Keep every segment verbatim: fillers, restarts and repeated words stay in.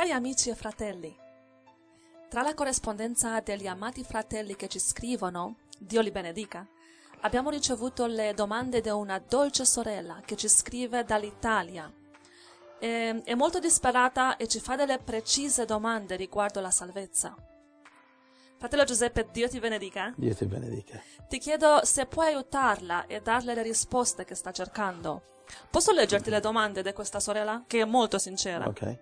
Cari amici e fratelli, tra la corrispondenza degli amati fratelli che ci scrivono, Dio li benedica, abbiamo ricevuto le domande di una dolce sorella che ci scrive dall'Italia. È, è molto disperata e ci fa delle precise domande riguardo la salvezza. Fratello Giuseppe, Dio ti benedica. Dio ti benedica. Ti chiedo se puoi aiutarla e darle le risposte che sta cercando. Posso leggerti le domande di questa sorella, che è molto sincera? Ok.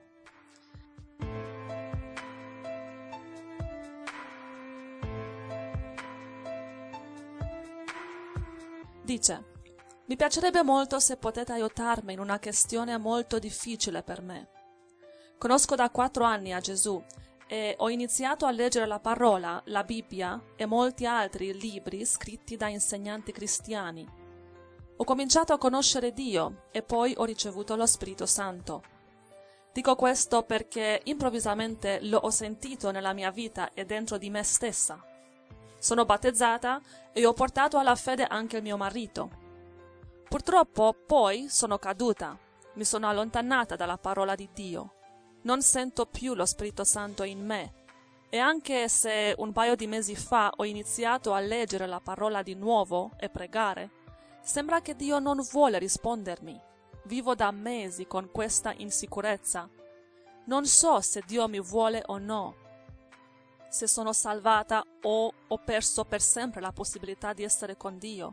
Dice: mi piacerebbe molto se potete aiutarmi in una questione molto difficile per me. Conosco da quattro anni a Gesù e ho iniziato a leggere la parola, la Bibbia e molti altri libri scritti da insegnanti cristiani. Ho cominciato a conoscere Dio e poi ho ricevuto lo Spirito Santo. Dico questo perché improvvisamente lo ho sentito nella mia vita e dentro di me stessa. Sono battezzata e ho portato alla fede anche il mio marito. Purtroppo poi sono caduta, mi sono allontanata dalla parola di Dio. Non sento più lo Spirito Santo in me. E anche se un paio di mesi fa ho iniziato a leggere la parola di nuovo e pregare, sembra che Dio non vuole rispondermi. Vivo da mesi con questa insicurezza. Non so se Dio mi vuole o no. Se sono salvata o ho perso per sempre la possibilità di essere con Dio.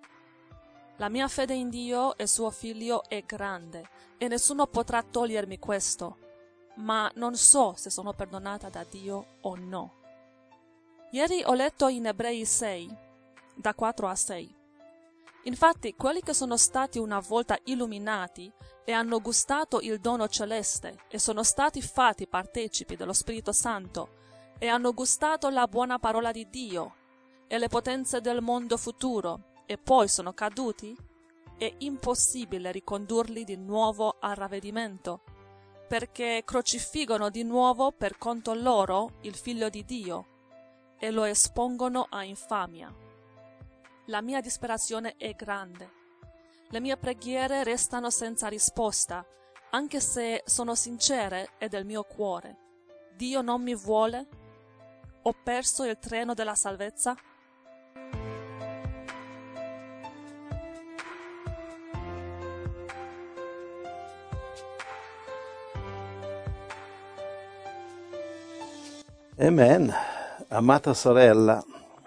La mia fede in Dio e suo Figlio è grande e nessuno potrà togliermi questo, ma non so se sono perdonata da Dio o no. Ieri ho letto in Ebrei sei, da quattro a sei. Infatti, quelli che sono stati una volta illuminati e hanno gustato il dono celeste e sono stati fatti partecipi dello Spirito Santo e hanno gustato la buona parola di Dio e le potenze del mondo futuro e poi sono caduti, è impossibile ricondurli di nuovo al ravvedimento, perché crocifiggono di nuovo per conto loro il Figlio di Dio e lo espongono a infamia. La mia disperazione è grande. Le mie preghiere restano senza risposta, anche se sono sincere e del mio cuore. Dio non mi vuole? Ho perso il treno della salvezza? Amen. Amata sorella,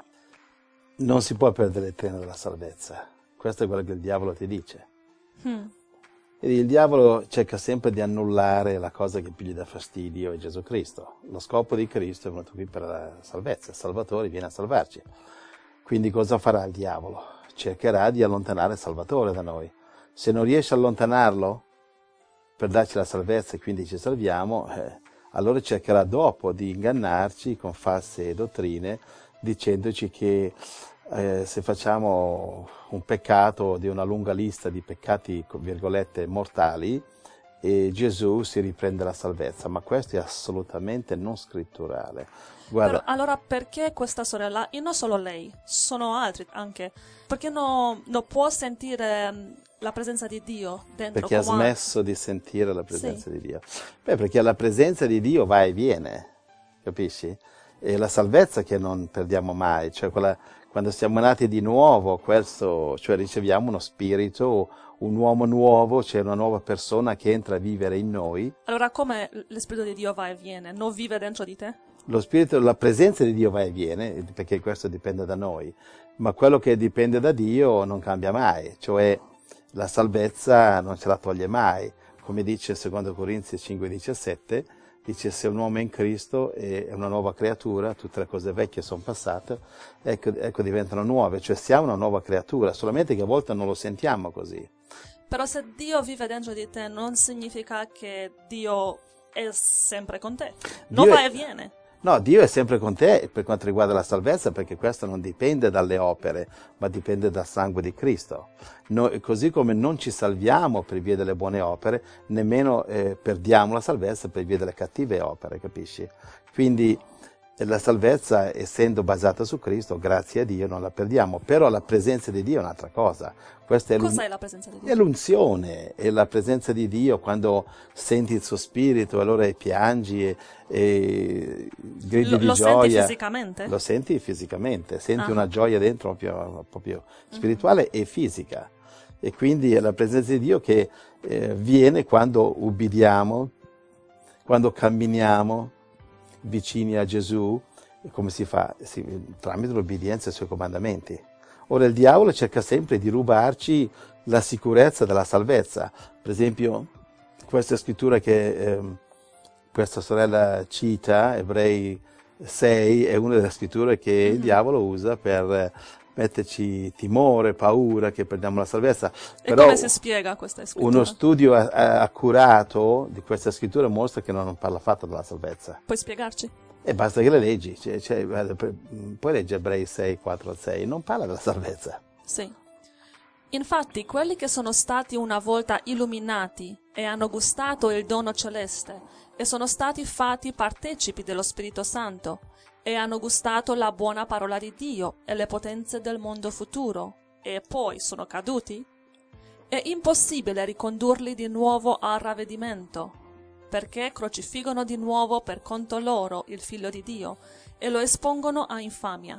non si può perdere il treno della salvezza. Questo è quello che il diavolo ti dice. Hmm. E il diavolo cerca sempre di annullare la cosa che più gli dà fastidio è Gesù Cristo. Lo scopo di Cristo è venuto qui per la salvezza. Il Salvatore viene a salvarci. Quindi cosa farà il diavolo? Cercherà di allontanare il Salvatore da noi. Se non riesce a allontanarlo per darci la salvezza e quindi ci salviamo, eh, allora cercherà dopo di ingannarci con false dottrine, dicendoci che eh, se facciamo un peccato di una lunga lista di peccati, virgolette, mortali, e Gesù si riprende la salvezza, ma questo è assolutamente non scritturale. Guarda, Però, allora perché questa sorella, e non solo lei, sono altri anche, perché no, non può sentire la presenza di Dio dentro? perché ha come- smesso di sentire la presenza Sì. di Dio. Beh, perché la presenza di Dio va e viene, capisci? E la salvezza che non perdiamo mai, cioè quella, quando siamo nati di nuovo, questo, cioè riceviamo uno spirito, un uomo nuovo, c'è una nuova persona che entra a vivere in noi. Allora come lo Spirito di Dio va e viene? Non vive dentro di te? Lo spirito, la presenza di Dio va e viene, perché questo dipende da noi, ma quello che dipende da Dio non cambia mai, cioè la salvezza non ce la toglie mai, come dice secondo Corinzi cinque diciassette, dice se un uomo è in Cristo è una nuova creatura, tutte le cose vecchie sono passate, ecco, ecco diventano nuove, cioè siamo una nuova creatura, solamente che a volte non lo sentiamo così. Però se Dio vive dentro di te non significa che Dio è sempre con te. Non Dio va è- e viene. No, Dio è sempre con te per quanto riguarda la salvezza, perché questo non dipende dalle opere, ma dipende dal sangue di Cristo. Noi, così come non ci salviamo per via delle buone opere, nemmeno eh, perdiamo la salvezza per via delle cattive opere, capisci? Quindi E la salvezza, essendo basata su Cristo, grazie a Dio non la perdiamo, però la presenza di Dio è un'altra cosa. Questa è Cos'è la presenza di Dio? È l'unzione, è la presenza di Dio quando senti il suo spirito, allora piangi e, e gridi lo, di lo gioia. Lo senti fisicamente? Lo senti fisicamente, senti ah. una gioia dentro proprio, proprio spirituale mm-hmm. e fisica. E quindi è la presenza di Dio che eh, viene quando ubbidiamo, quando camminiamo vicini a Gesù. E come si fa? Si, tramite l'obbedienza ai suoi comandamenti. Ora il diavolo cerca sempre di rubarci la sicurezza della salvezza. Per esempio, questa scrittura che eh, questa sorella cita, Ebrei sei, è una delle scritture che mm-hmm. il diavolo usa per metterci timore, paura, che perdiamo la salvezza. E Però come si spiega questa scrittura? Uno studio a- a- accurato di questa scrittura mostra che non parla affatto della salvezza. Puoi spiegarci? E basta che le leggi, cioè, cioè, puoi leggere Ebrei sei, quattro al sei, non parla della salvezza. Sì. Infatti, quelli che sono stati una volta illuminati e hanno gustato il dono celeste e sono stati fatti partecipi dello Spirito Santo e hanno gustato la buona parola di Dio e le potenze del mondo futuro e poi sono caduti, è impossibile ricondurli di nuovo al ravvedimento, perché crocifiggono di nuovo per conto loro il Figlio di Dio e lo espongono a infamia.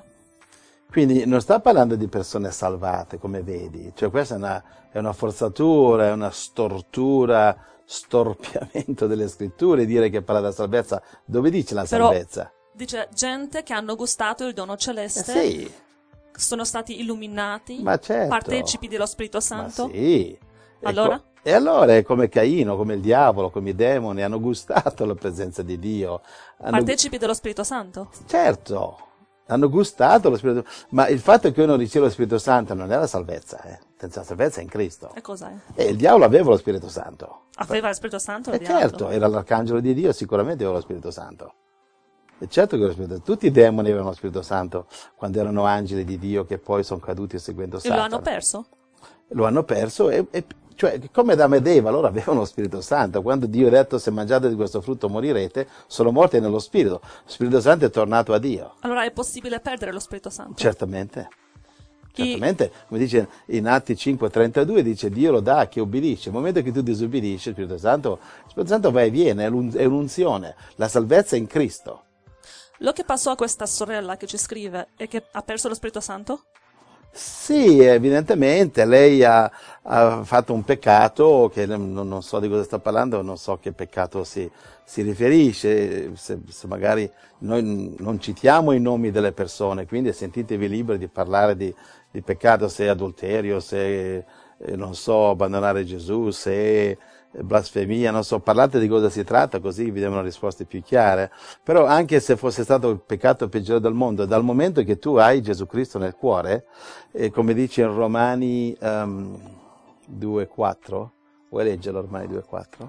Quindi non sta parlando di persone salvate, come vedi, cioè questa è una, è una forzatura, è una stortura, storpiamento delle scritture, dire che parla della salvezza. Dove dice la Però salvezza? Dice gente che hanno gustato il dono celeste, eh sì. sono stati illuminati, Ma certo. partecipi dello Spirito Santo. Ma sì. Allora? E allora è come Caino, come il diavolo, come i demoni, hanno gustato la presenza di Dio. Hanno... Partecipi dello Spirito Santo? Certo, hanno gustato lo Spirito Santo. Ma il fatto che uno riceve lo Spirito Santo non è la salvezza, eh. La salvezza è in Cristo. E cos'è? E il diavolo aveva lo Spirito Santo. Aveva lo Spirito Santo? E certo, era l'arcangelo di Dio, sicuramente aveva lo Spirito Santo. E certo che lo Spirito Santo. Tutti i demoni avevano lo Spirito Santo quando erano angeli di Dio che poi sono caduti seguendo Satana. E lo hanno perso? Lo hanno perso e... e Cioè, come Adamo ed Eva, loro avevano lo Spirito Santo. Quando Dio ha detto se mangiate di questo frutto morirete, sono morti nello Spirito. Lo Spirito Santo è tornato a Dio. Allora è possibile perdere lo Spirito Santo? Certamente. Chi... Certamente, come dice in Atti cinque trentadue, dice Dio lo dà a chi obbedisce. Nel momento che tu disobbedisci, il Spirito Santo, lo Spirito Santo va e viene, è un'unzione. La salvezza è in Cristo. Lo che passò a questa sorella che ci scrive è che ha perso lo Spirito Santo? Sì, evidentemente lei ha, ha fatto un peccato che non, non so di cosa sta parlando, non so che peccato si, si riferisce, se, se magari noi non citiamo i nomi delle persone, quindi sentitevi liberi di parlare di, di peccato, se adulterio, se eh, non so, abbandonare Gesù, se blasfemia, non so, parlate di cosa si tratta, così vi diamo risposte più chiare. Però anche se fosse stato il peccato peggiore del mondo, dal momento che tu hai Gesù Cristo nel cuore, eh, come dice in Romani um, due quattro, vuoi leggerlo Romani due quattro?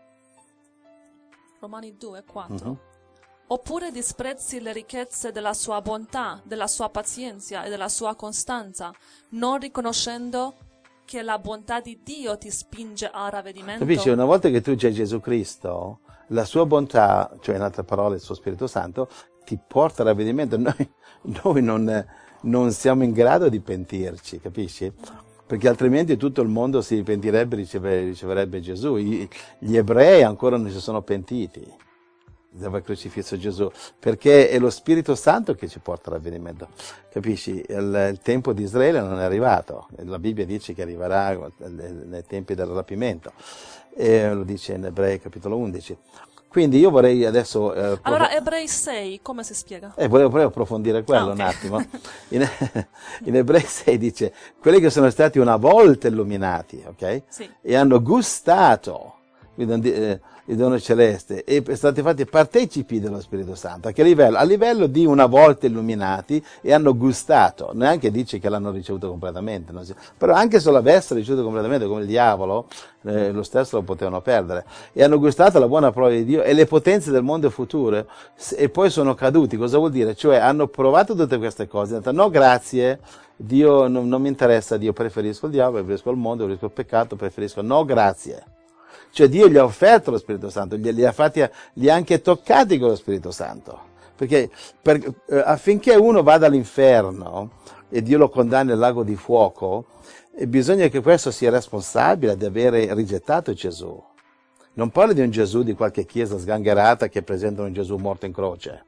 Romani due quattro. Mm-hmm. Oppure disprezzi le ricchezze della sua bontà, della sua pazienza e della sua costanza, non riconoscendo che la bontà di Dio ti spinge al ravvedimento. Capisci? Una volta che tu c'hai Gesù Cristo, la sua bontà, cioè in altre parole il suo Spirito Santo, ti porta al ravvedimento. Noi, noi non, non siamo in grado di pentirci, capisci? Perché altrimenti tutto il mondo si pentirebbe e riceve, riceverebbe Gesù. Gli, gli ebrei ancora non si sono pentiti dopo il crocifisso Gesù, perché è lo Spirito Santo che ci porta all'avvenimento, capisci? Il, il tempo di Israele non è arrivato, la Bibbia dice che arriverà nei tempi del rapimento, e lo dice in Ebrei capitolo undici. Quindi io vorrei adesso... Eh, allora Ebrei sei, come si spiega? Eh, volevo proprio approfondire quello ah, okay. un attimo. In, in Ebrei sei dice, quelli che sono stati una volta illuminati, ok? Sì. E hanno gustato il dono celeste e sono stati fatti partecipi dello Spirito Santo. A che livello? A livello di una volta illuminati e hanno gustato, neanche dice che l'hanno ricevuto completamente, non si... però anche se l'avessero ricevuto completamente come il diavolo, eh, lo stesso lo potevano perdere, e hanno gustato la buona parola di Dio e le potenze del mondo futuro e poi sono caduti. Cosa vuol dire? Cioè hanno provato tutte queste cose, hanno detto no grazie, Dio non, non mi interessa, Dio preferisco il diavolo, preferisco il mondo, preferisco il peccato, preferisco no grazie. Cioè Dio gli ha offerto lo Spirito Santo, li ha, fatti, li ha anche toccati con lo Spirito Santo, Perché per, eh, affinché uno vada all'inferno e Dio lo condanni al lago di fuoco, eh, bisogna che questo sia responsabile di avere rigettato Gesù. Non parlo di un Gesù di qualche chiesa sgangherata che presentano un Gesù morto in croce,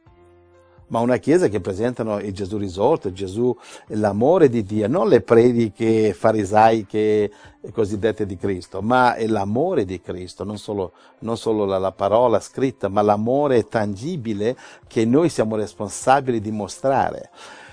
ma una chiesa che presentano il Gesù risorto, il Gesù, l'amore di Dio, non le prediche farisaiche cosiddette di Cristo, ma è l'amore di Cristo, non solo, non solo la, la parola scritta, ma l'amore tangibile che noi siamo responsabili di mostrare.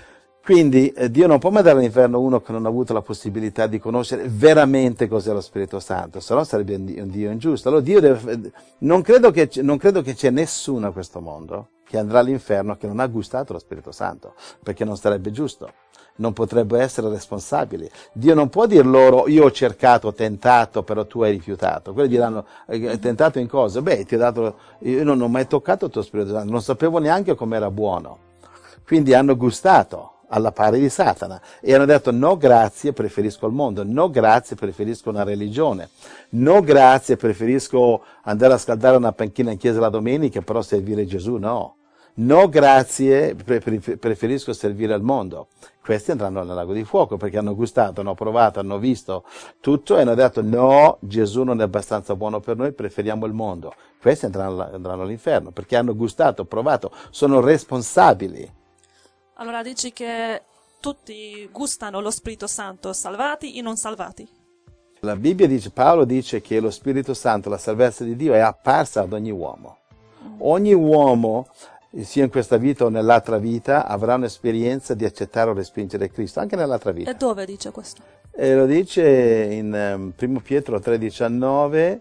Quindi eh, Dio non può mandare all'inferno uno che non ha avuto la possibilità di conoscere veramente cos'è lo Spirito Santo, se no sarebbe un Dio, un Dio ingiusto. Allora Dio deve, non credo che, non credo che c'è nessuno a questo mondo che andrà all'inferno che non ha gustato lo Spirito Santo, perché non sarebbe giusto, non potrebbe essere responsabili. Dio non può dir loro: io ho cercato, ho tentato, però tu hai rifiutato. Quelli diranno: hai tentato in cosa? Beh, ti ho dato, io non ho mai toccato il tuo Spirito Santo, non sapevo neanche com'era buono. Quindi hanno gustato alla pari di Satana e hanno detto: no grazie, preferisco il mondo, no grazie, preferisco una religione, no grazie, preferisco andare a scaldare una panchina in chiesa la domenica, però servire Gesù no, no grazie, preferisco servire al mondo. Questi andranno nel lago di fuoco perché hanno gustato, hanno provato, hanno visto tutto e hanno detto: no, Gesù non è abbastanza buono per noi, preferiamo il mondo. Questi andranno, andranno all'inferno perché hanno gustato, provato, sono responsabili. Allora dici che tutti gustano lo Spirito Santo, salvati e non salvati? La Bibbia dice, Paolo dice che lo Spirito Santo, la salvezza di Dio è apparsa ad ogni uomo. Ogni uomo, sia in questa vita o nell'altra vita, avrà un'esperienza di accettare o respingere Cristo, anche nell'altra vita. E dove dice questo? E lo dice in um, primo Pietro tre diciannove,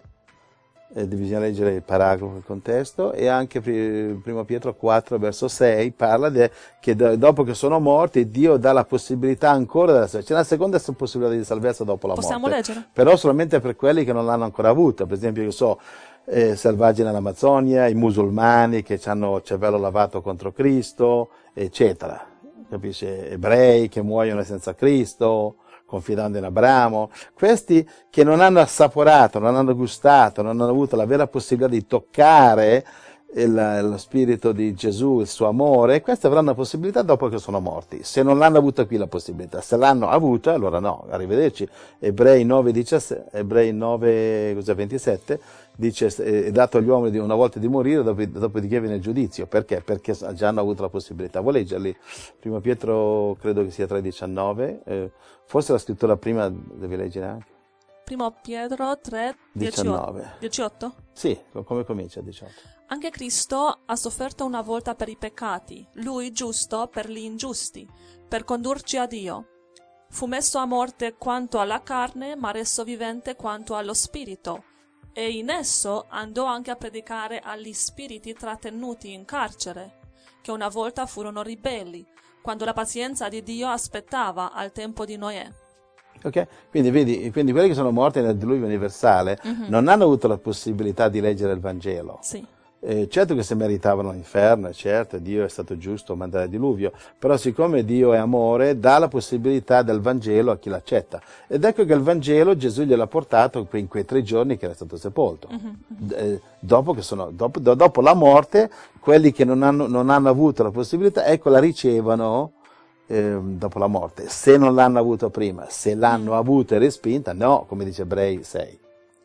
eh, bisogna leggere il paragrafo, il contesto, e anche primo Pietro quattro verso sei parla de, che do, dopo che sono morti Dio dà la possibilità ancora della salvezza. C'è una seconda possibilità di salvezza dopo la Possiamo morte. leggere? Però solamente per quelli che non l'hanno ancora avuta. Per esempio, io so, eh, selvaggi nell'Amazzonia, i musulmani che hanno il cervello lavato contro Cristo, eccetera. Capisci? Ebrei che muoiono senza Cristo, confidando in Abramo, questi che non hanno assaporato, non hanno gustato, non hanno avuto la vera possibilità di toccare il, lo spirito di Gesù, il suo amore, questi avranno la possibilità dopo che sono morti. Se non l'hanno avuta qui la possibilità, se l'hanno avuta, allora no, arrivederci. Ebrei nove, diciassette, Ebrei nove ventisette dice: è dato agli uomini una volta di morire, dopo, dopodiché viene il giudizio. Perché? Perché già hanno avuto la possibilità. Vuoi leggerli? Primo Pietro credo che sia tre diciannove, eh, forse la scrittura prima devi leggere anche. Primo Pietro tre diciannove. diciotto? Sì, come comincia diciotto? Anche Cristo ha sofferto una volta per i peccati, lui giusto per gli ingiusti, per condurci a Dio. Fu messo a morte quanto alla carne, ma reso vivente quanto allo spirito, e in esso andò anche a predicare agli spiriti trattenuti in carcere, che una volta furono ribelli, quando la pazienza di Dio aspettava al tempo di Noè. Ok? Quindi vedi, quindi quelli che sono morti nel diluvio universale mm-hmm. non hanno avuto la possibilità di leggere il Vangelo. Sì. Eh, certo che se meritavano l'inferno, certo, Dio è stato giusto a mandare il diluvio, però siccome Dio è amore, dà la possibilità del Vangelo a chi l'accetta. Ed ecco che il Vangelo Gesù gliel'ha portato in quei tre giorni che era stato sepolto. Mm-hmm. Eh, dopo, che sono, dopo, do, dopo la morte, quelli che non hanno, non hanno avuto la possibilità, ecco, la ricevono eh, dopo la morte. Se non l'hanno avuto prima, se l'hanno mm. avuta e respinta, no, come dice Ebrei sei.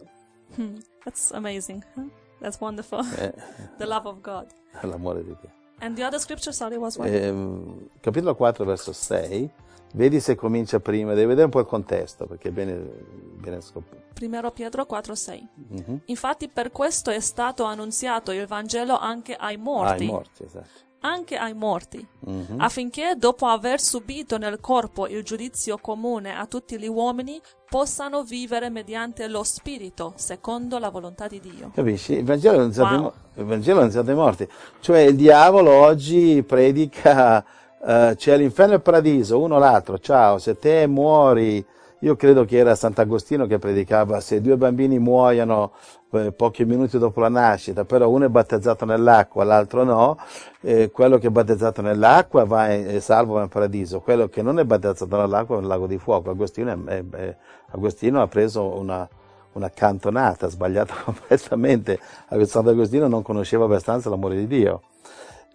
Hmm. That's amazing. Huh? That's wonderful. Eh, The love of God. L'amore di Dio. And the other scripture, sorry, was what? Eh, capitolo quattro, verso sei. Vedi se comincia prima, devi vedere un po' il contesto, perché è bene, bene scoperto. Primo Pietro quattro sei. Mm-hmm. Infatti per questo è stato annunziato il Vangelo anche ai morti. Ai morti, esatto. Anche ai morti, mm-hmm. affinché dopo aver subito nel corpo il giudizio comune a tutti gli uomini, possano vivere mediante lo Spirito, secondo la volontà di Dio. Capisci? Il Vangelo è annunziato, wow. il Vangelo è annunziato ai morti. Cioè il diavolo oggi predica uh, c'è l'inferno e il paradiso, uno o l'altro, ciao, se te muori... Io credo che era Sant'Agostino che predicava: se due bambini muoiono eh, pochi minuti dopo la nascita, però uno è battezzato nell'acqua, l'altro no, eh, quello che è battezzato nell'acqua va in, è salvo, va in paradiso, quello che non è battezzato nell'acqua va nel lago di fuoco. Agostino, è, è, Agostino ha preso una, una cantonata, sbagliata completamente. Sant'Agostino non conosceva abbastanza l'amore di Dio.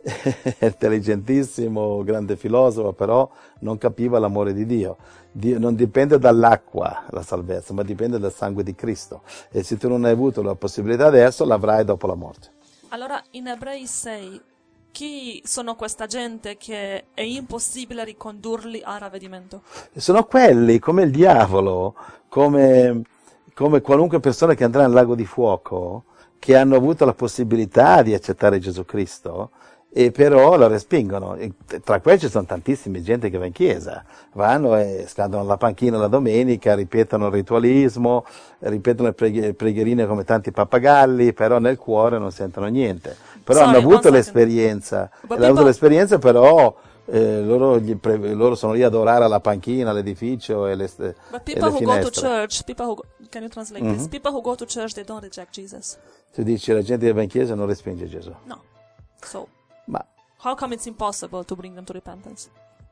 intelligentissimo, grande filosofo, però non capiva l'amore di Dio. Dio non dipende dall'acqua la salvezza, ma dipende dal sangue di Cristo. E se tu non hai avuto la possibilità adesso, l'avrai dopo la morte. Allora, in Ebrei sei, chi sono questa gente che è impossibile ricondurli al ravvedimento? Sono quelli, come il diavolo, come, come qualunque persona che andrà nel lago di fuoco, che hanno avuto la possibilità di accettare Gesù Cristo, e però lo respingono. E tra questi ci sono tantissime gente che va in chiesa, vanno e scadono la panchina la domenica, ripetono il ritualismo, ripetono le preghe- preghierine come tanti pappagalli, però nel cuore non sentono niente. Però Sorry, hanno avuto one second. l'esperienza, But hanno avuto people- l'esperienza, però eh, loro, gli pre- loro sono lì ad adorare alla panchina, all'edificio e le, e But le people who go to finestre. church, people who go, can you translate this? People who go to church, they don't reject Jesus. Tu dici la gente che va in chiesa non respinge Gesù. No. So, Ma how come it's impossible to bring them to repentance?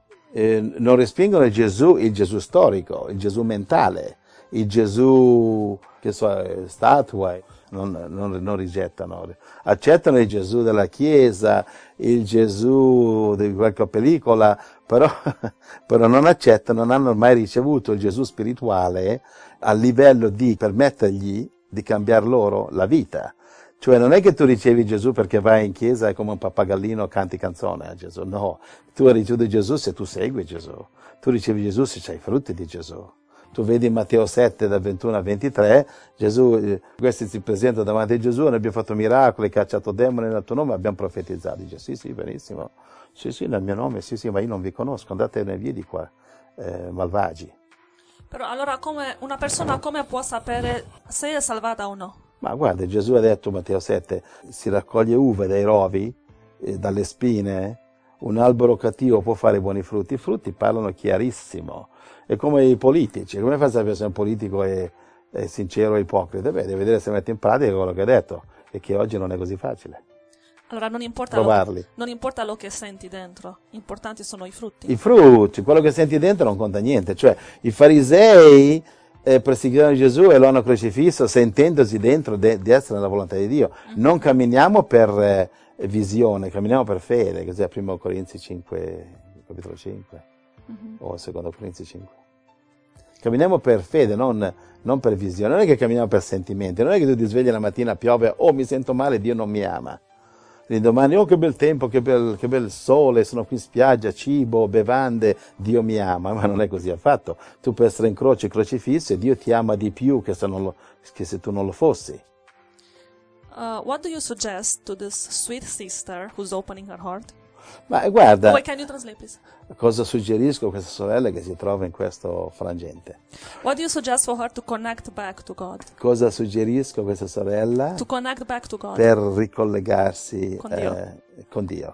eh, non respingono il Gesù, il Gesù storico, il Gesù mentale, il Gesù, che so, eh, statua, non, non, non rigettano. Accettano il Gesù della Chiesa, il Gesù di qualche pellicola, però, però non accettano, non hanno mai ricevuto il Gesù spirituale a livello di permettergli di cambiare loro la vita. Cioè non è che tu ricevi Gesù perché vai in chiesa e come un pappagallino canti canzone a Gesù, no. Tu ricevi Gesù se tu segui Gesù. Tu ricevi Gesù se c'hai i frutti di Gesù. Tu vedi in Matteo sette, da ventuno a ventitré, Gesù, eh, questi si presentano davanti a Gesù, noi abbiamo fatto miracoli, cacciato demoni nel tuo nome, abbiamo profetizzato. Dice, sì, sì, benissimo. Sì, sì, nel mio nome, sì, sì, ma io non vi conosco, andatene via di qua, eh, malvagi. Però allora come una persona come può sapere se è salvata o no? Ma guarda, Gesù ha detto, Matteo sette, si raccoglie uve dai rovi, eh, dalle spine, un albero cattivo può fare buoni frutti. I frutti parlano chiarissimo. È come i politici, come fai a sapere se un politico è, è sincero o ipocrita? Beh, devi vedere se mette in pratica quello che ha detto, e che oggi non è così facile. Allora non importa, lo, Provarli. non importa lo che senti dentro, importanti sono i frutti. I frutti, quello che senti dentro non conta niente. Cioè, i farisei eh, perseguitano Gesù e lo hanno crocifisso sentendosi dentro de- di essere nella volontà di Dio. Non camminiamo per eh, visione, camminiamo per fede, cos'è primo Corinzi cinque, capitolo cinque, mm-hmm. o secondo Corinzi cinque. Camminiamo per fede, non, non per visione. Non è che camminiamo per sentimenti, non è che tu ti svegli la mattina, piove, oh mi sento male, Dio non mi ama. L'indomani, oh che bel tempo, che bel, che bel sole, sono qui in spiaggia, cibo, bevande, Dio mi ama, ma non è così affatto. Tu puoi essere in croce, crocifisso, e Dio ti ama di più che se, non lo, che se tu non lo fossi. Uh, what do you suggest to this sweet sister who's opening her heart? Ma guarda, Oh, wait, can you translate, please? cosa suggerisco a questa sorella che si trova in questo frangente? What do you suggest for her to connect back to God? Cosa suggerisco a questa sorella To connect back to God. per ricollegarsi Con Dio. Eh, con Dio?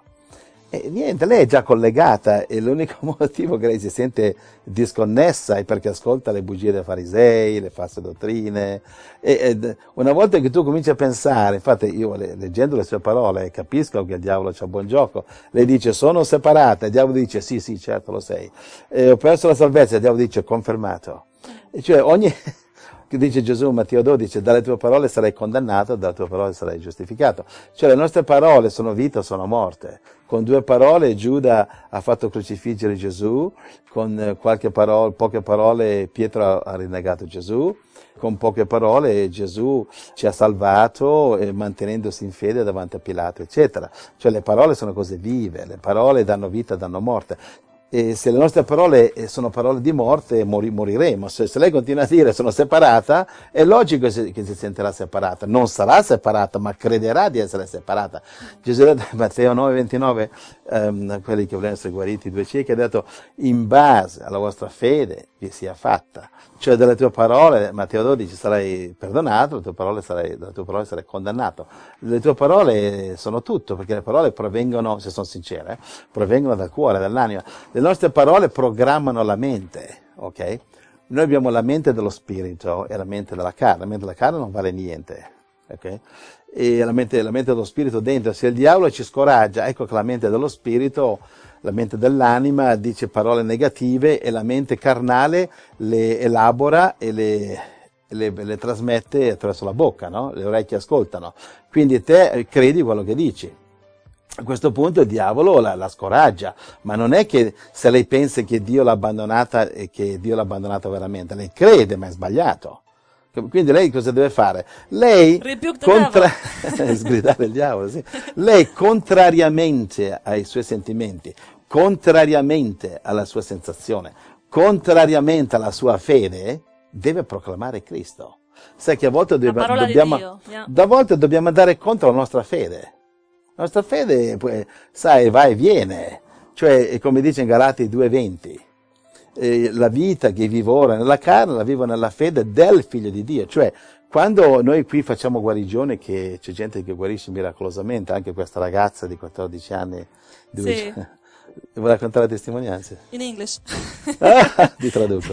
E niente, lei è già collegata e l'unico motivo che lei si sente disconnessa è perché ascolta le bugie dei farisei, le false dottrine. E, ed una volta che tu cominci a pensare, infatti io leggendo le sue parole capisco che il diavolo c'ha buon gioco, lei dice sono separata, il diavolo dice sì sì certo lo sei, e ho perso la salvezza, il diavolo dice confermato. E cioè ogni... che dice Gesù in Matteo dodici, dalle tue parole sarai condannato, dalle tue parole sarai giustificato. Cioè le nostre parole sono vita o sono morte. Con due parole Giuda ha fatto crocifiggere Gesù, con qualche parola, poche parole Pietro ha rinnegato Gesù, con poche parole Gesù ci ha salvato eh, mantenendosi in fede davanti a Pilato, eccetera. Cioè le parole sono cose vive, le parole danno vita, danno morte. E se le nostre parole sono parole di morte, mori, moriremo. Se, se lei continua a dire sono separata, è logico che si sentirà separata. Non sarà separata, ma crederà di essere separata. Gesù ha detto in Matteo nove ventinove, ehm, quelli che vogliono essere guariti, due ciechi, ha detto in base alla vostra fede vi sia fatta. Cioè dalle tue parole, Matteo dodici, sarai perdonato, dalle tue parole sarai, dalle tue parole sarai condannato. Le tue parole sono tutto, perché le parole provengono, se sono sincere, eh, provengono dal cuore, dall'anima. Le nostre parole programmano la mente, ok? Noi abbiamo la mente dello spirito e la mente della carne. La mente della carne non vale niente, ok? E la mente, la mente dello spirito dentro, se il diavolo ci scoraggia, ecco che la mente dello spirito, la mente dell'anima dice parole negative e la mente carnale le elabora e le, le, le trasmette attraverso la bocca, no? Le orecchie ascoltano. Quindi te credi quello che dici. A questo punto il diavolo la, la scoraggia, ma non è che se lei pensa che Dio l'ha abbandonata e che Dio l'ha abbandonata veramente, lei crede ma è sbagliato. Quindi lei cosa deve fare? Lei, contra... sgridare il diavolo, sì. Lei contrariamente ai suoi sentimenti, contrariamente alla sua sensazione, contrariamente alla sua fede, deve proclamare Cristo. Sai che a volte dobbiamo, dobbiamo, yeah. a volte dobbiamo andare contro la nostra fede. La nostra fede, sai, va e viene, cioè, come dice in Galati due venti, eh, la vita che vivo ora nella carne la vivo nella fede del Figlio di Dio, cioè, quando noi qui facciamo guarigione, che c'è gente che guarisce miracolosamente, anche questa ragazza di quattordici anni, sì. Vuoi raccontare le testimonianze? In English. Ah, ti traduco.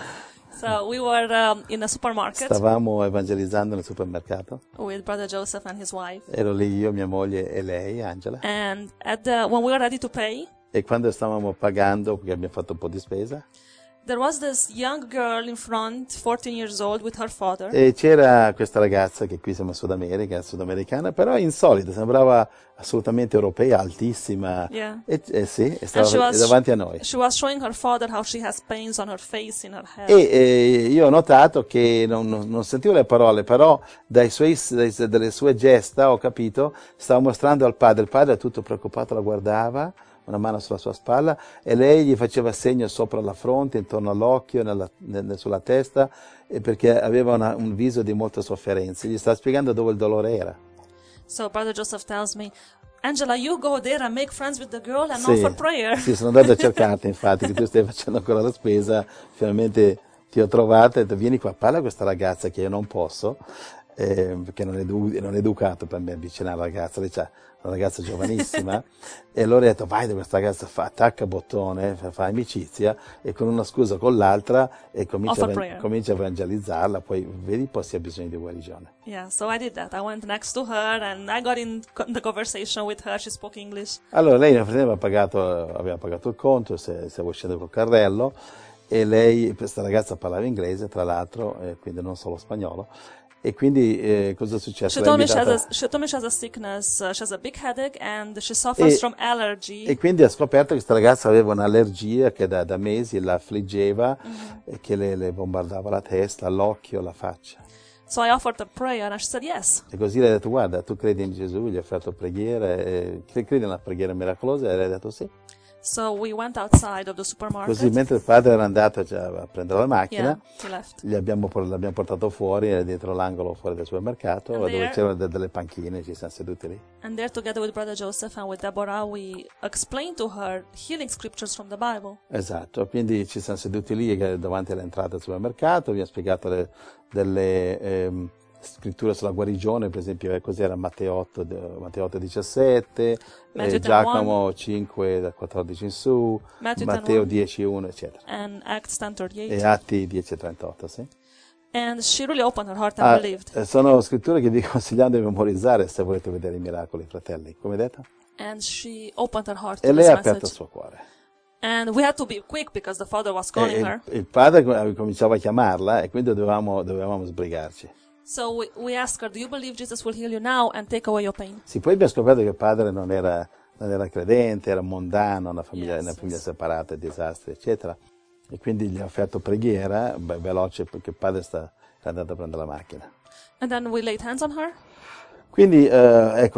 So we were um, in a supermarket. Stavamo evangelizzando nel supermercato. With Brother Joseph and his wife. Ero lì io, mia moglie e lei, Angela. And at the, when we were ready to pay. E quando stavamo pagando, perché abbiamo fatto un po' di spesa. There was this young girl in front, fourteen years old, with her father. E c'era questa ragazza che qui siamo in Sud America, è sudamericana, però insolita, sembrava assolutamente europea, altissima. Yeah. E, eh, sì, e stava was, davanti a noi. She was showing her father how she has pains on her face, in her head. E eh, io ho notato che non, non, non sentivo le parole, però dai suoi, dai, dalle sue gesta ho capito, stava mostrando al padre, il padre tutto preoccupato la guardava, una mano sulla sua spalla, e lei gli faceva segno sopra la fronte, intorno all'occhio, nella, nel, sulla testa, e perché aveva una, un viso di molta sofferenza. Gli stava spiegando dove il dolore era. So Brother Joseph tells me, Angela, you go there and make friends with the girl and sì, offer prayer. Sì, sono andato a cercarti, infatti, che tu stai facendo ancora la spesa, finalmente ti ho trovata e ho detto, vieni qua, parla a questa ragazza che io non posso, eh, perché non è, edu- non è educato per me avvicinare la ragazza, lei c'ha una ragazza giovanissima, e allora ho detto, vai da questa ragazza, fa, attacca bottone, fa, fa amicizia, e con una scusa o con l'altra, e comincia a, comincia a evangelizzarla, poi vedi poi se ha bisogno di guarigione. Yeah, so I did that. I went next to her, and I got in the conversation with her, she spoke English. Allora lei nel frattempo aveva pagato, aveva pagato il conto, stava uscendo col carrello, e lei, questa ragazza parlava inglese, tra l'altro, eh, quindi non solo spagnolo. E quindi eh, cosa è successo? She told, me she, has a, she told me she has a sickness, uh, she has a big headache and she suffers e, from allergy. E quindi ha scoperto che questa ragazza aveva un'allergia che da, da mesi la affliggeva, mm-hmm. e che le, le bombardava la testa, l'occhio, la faccia. So I offered a prayer and she said yes. E così le ha detto, guarda, tu credi in Gesù, gli ho offerto preghiera, e, credi nella preghiera miracolosa? E lei ha detto sì. So we went outside of the supermarket. Così mentre il padre era andato cioè, a prendere la macchina, yeah, left. Gli abbiamo, l'abbiamo portato fuori, dietro l'angolo fuori del supermercato, and dove there, c'erano de- delle panchine, ci siamo seduti lì. And there together with Brother Joseph and with Deborah we explained to her healing scriptures from the Bible. Esatto, quindi ci siamo seduti lì davanti all'entrata del supermercato, vi ho spiegato le, delle ehm, scritture sulla guarigione, per esempio cos'era Matteo otto, Matteo otto diciassette, eh, Giacomo cinque da quattordici in su, Matthew Matteo dieci uno, eccetera. And Acts ten thirty-eight. E Atti dieci trentotto, sì. And she really opened her heart and ah, believed. Sono scritture che vi consigliamo di memorizzare se volete vedere i miracoli, fratelli, come detto? And she opened her heart e to lei ha message. aperto il suo cuore. And we had to be quick because the father was calling e, her. Il padre cominciava a chiamarla e quindi dovevamo, dovevamo sbrigarci. So we, we asked her, do you believe Jesus will heal you now and take away your pain? Sì, poi abbiamo scoperto che il padre non era, non era credente, era mondano, una famiglia, yes, una famiglia yes. separata, disastri, eccetera. E quindi gli ho offerto preghiera, beh, veloce, perché il padre sta, è andato a prendere la macchina. And then we laid hands on her. Quindi, eh, ecco,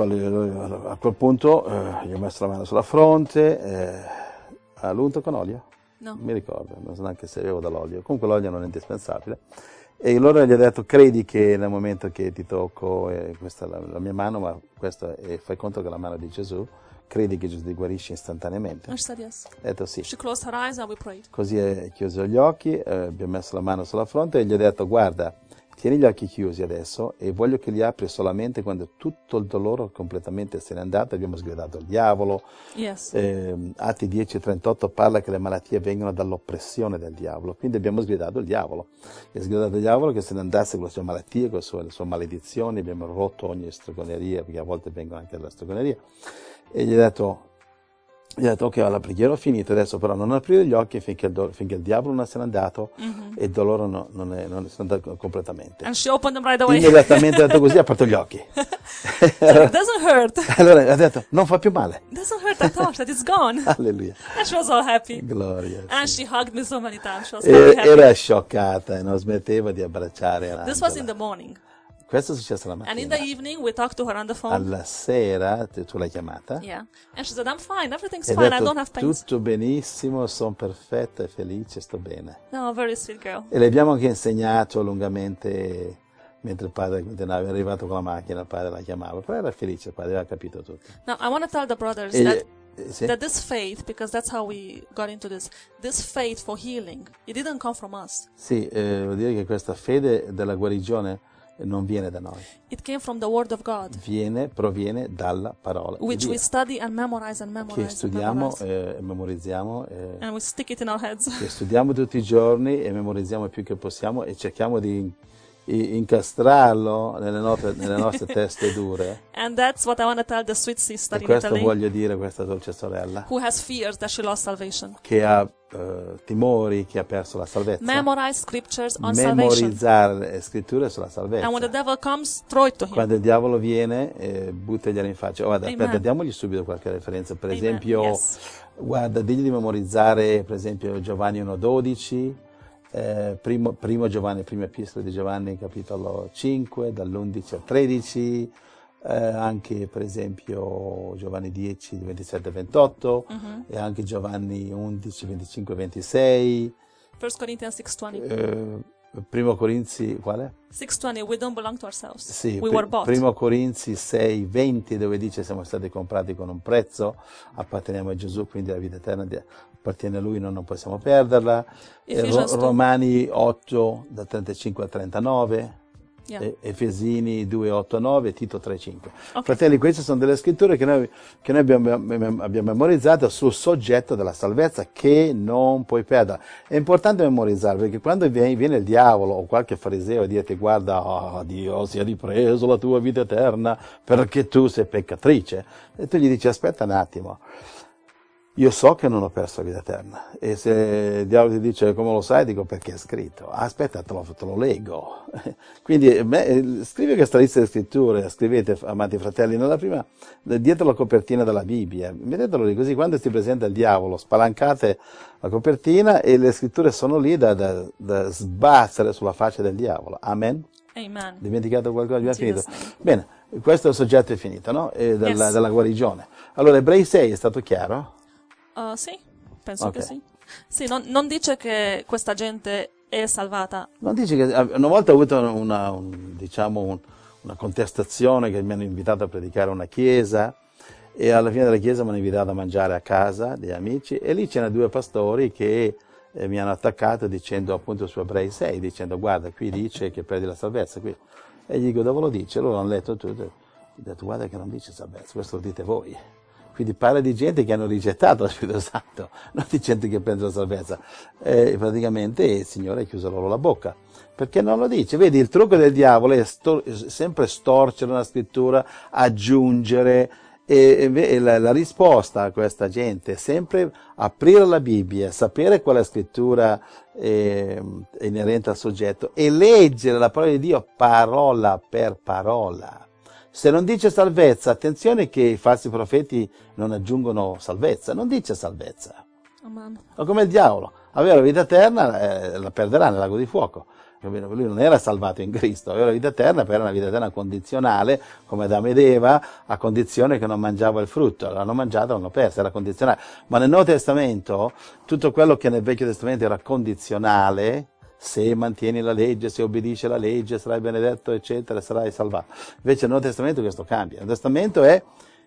a quel punto eh, gli ho messo la mano sulla fronte, eh, ha l'unto con olio? No. Mi ricordo, non so neanche se avevo dall'olio, comunque l'olio non è indispensabile. E allora gli ho detto, credi che nel momento che ti tocco, eh, questa è la, la mia mano, ma questa è, fai conto che è la mano di Gesù, credi che Gesù ti guarisce istantaneamente? And she said yes. Ha detto sì. She closed her eyes and we prayed. Così ha chiuso gli occhi, eh, abbiamo messo la mano sulla fronte e gli ho detto, guarda, tieni gli occhi chiusi adesso e voglio che li apri solamente quando tutto il dolore completamente se n'è andato. Abbiamo sgridato il diavolo. Yes. Eh, Atti dieci trentotto parla che le malattie vengono dall'oppressione del diavolo, quindi abbiamo sgridato il diavolo. E sgridato il diavolo che se ne andasse con le sue malattie, con le sue, le sue maledizioni, abbiamo rotto ogni stregoneria, perché a volte vengono anche dalla stregoneria. E gli ho detto, Gli ho detto, ok, la preghiera ho finito, adesso però non aprire gli occhi finché il, do- finché il diavolo non se n'è andato Mhm. e il dolore no- non, è, non è andato completamente. And she opened them right away. Immediatamente ho detto così, ha aperto gli occhi. So it doesn't hurt. Allora ha detto, non fa più male. It doesn't hurt at all. That it's gone. Alleluia. And she was all happy. Gloria. And sì. she hugged me so many times. She was E- very happy. era scioccata e non smetteva di abbracciare This was in Angela. the morning. Questo è successo la And in the mattina. evening, we talked to her on the phone. Alla sera, tu, tu l'hai chiamata? Yeah. And she said, I'm fine. Everything's E ha fine. I detto, don't have pains. tutto benissimo, sono perfetta e felice, sto bene. No, very sweet girl. E le abbiamo anche insegnato lungamente, mentre il padre continuava, è arrivato con la macchina, il padre la chiamava, però era felice, il padre aveva capito tutto. Now, I want to tell the brothers E- that, eh, sì? that this faith, because that's how we got into this, this faith for healing, it didn't come from us. Sì, eh, vuol dire che questa fede della guarigione non viene da noi, It came from the Word of God, viene, proviene dalla parola di which Dio, we study and memorize and che memorize and studiamo memorize. eh, e memorizziamo, eh, And we stick it in our heads. che studiamo tutti i giorni e memorizziamo il più che possiamo e cerchiamo di i- incastrarlo nelle, note- nelle nostre teste dure. And that's what I want to tell the sweet sister E in questo Italy, voglio dire a questa dolce sorella, who has fears that she lost salvation. che ha eh, timori, che ha perso la salvezza. Memorize scriptures on salvation. Memorizzare le scritture sulla salvezza. And when the devil comes, throw it to him. Quando il diavolo viene, eh, buttagliela in faccia. Oh, guarda, Amen. aspetta, diamogli subito qualche referenza. Per Amen, esempio, yes. guarda, digli di memorizzare, per esempio, Giovanni uno dodici, eh, primo, primo Giovanni, prima epistola di Giovanni, capitolo cinque, dall'undici al tredici, eh, anche per esempio Giovanni dieci, ventisette ventotto, Mhm. e anche Giovanni undici, venticinque ventisei, First Corinthians six twenty. eh, primo Corinzi, quale? six twenty, we don't belong to ourselves. Sì, we pri- were bought. primo Corinzi sei venti, dove dice siamo stati comprati con un prezzo, apparteniamo a Gesù, quindi la vita eterna di- appartiene a Lui, noi non possiamo perderla. E Ephesians Ro- two. Romani otto, da trentacinque a trentanove, Yeah. e- Efesini due, otto a nove, Tito tre, cinque. Ok. Fratelli, queste sono delle scritture che noi, che noi abbiamo, mem- abbiamo memorizzato sul soggetto della salvezza, che non puoi perdere. È importante memorizzare, perché quando viene, viene il diavolo o qualche fariseo a dirti guarda, oh, Dio si è ripreso la tua vita eterna perché tu sei peccatrice, e tu gli dici aspetta un attimo, io so che non ho perso la vita eterna, e se il diavolo ti dice come lo sai, dico perché è scritto. Aspetta, te lo, te lo leggo. Quindi me, scrivi questa lista di scritture, scrivete, amati fratelli, nella prima, dietro la copertina della Bibbia, mettetelo lì, così quando si presenta il diavolo spalancate la copertina e le scritture sono lì da, da, da sbattere sulla faccia del diavolo. Amen? Amen. Dimenticato qualcosa? Abbiamo Jesus finito. name. Bene, questo soggetto è finito, no? E della, Yes. della guarigione. Allora, Ebrei sei è stato chiaro? Uh, sì, penso Ok. che sì. Sì, non, non dice che questa gente è salvata. Non dici che una volta ho avuto una, un- diciamo un- una contestazione, che mi hanno invitato a predicare a una chiesa, e alla fine della chiesa mi hanno invitato a mangiare a casa degli amici, e lì c'erano due pastori che eh, mi hanno attaccato dicendo appunto su Ebrei sei, dicendo guarda qui dice che perdi la salvezza qui. E gli dico dove lo dice? Loro hanno letto tutto, ho detto guarda che non dice salvezza, questo lo dite voi. Quindi parla di gente che hanno rigettato lo Spirito Santo, non di gente che prende la salvezza. E praticamente il Signore ha chiuso loro la bocca, perché non lo dice. Vedi, il trucco del diavolo è sto- sempre storcere una scrittura, aggiungere, e, e la, la risposta a questa gente è sempre aprire la Bibbia, sapere quale scrittura è, è inerente al soggetto e leggere la parola di Dio parola per parola. Se non dice salvezza, attenzione che i falsi profeti non aggiungono salvezza, non dice salvezza. Amen. O come il diavolo, aveva la vita eterna, eh, la perderà nel lago di fuoco. Capito? Lui non era salvato in Cristo, aveva la vita eterna, però era una vita eterna condizionale, come Adamo ed Eva, a condizione che non mangiava il frutto. L'hanno mangiato, l'hanno persa, era condizionale. Ma nel Nuovo Testamento, tutto quello che nel Vecchio Testamento era condizionale, se mantieni la legge, se obbedisci alla legge, sarai benedetto, eccetera, sarai salvato. Invece nel Nuovo Testamento questo cambia. Il Nuovo Testamento è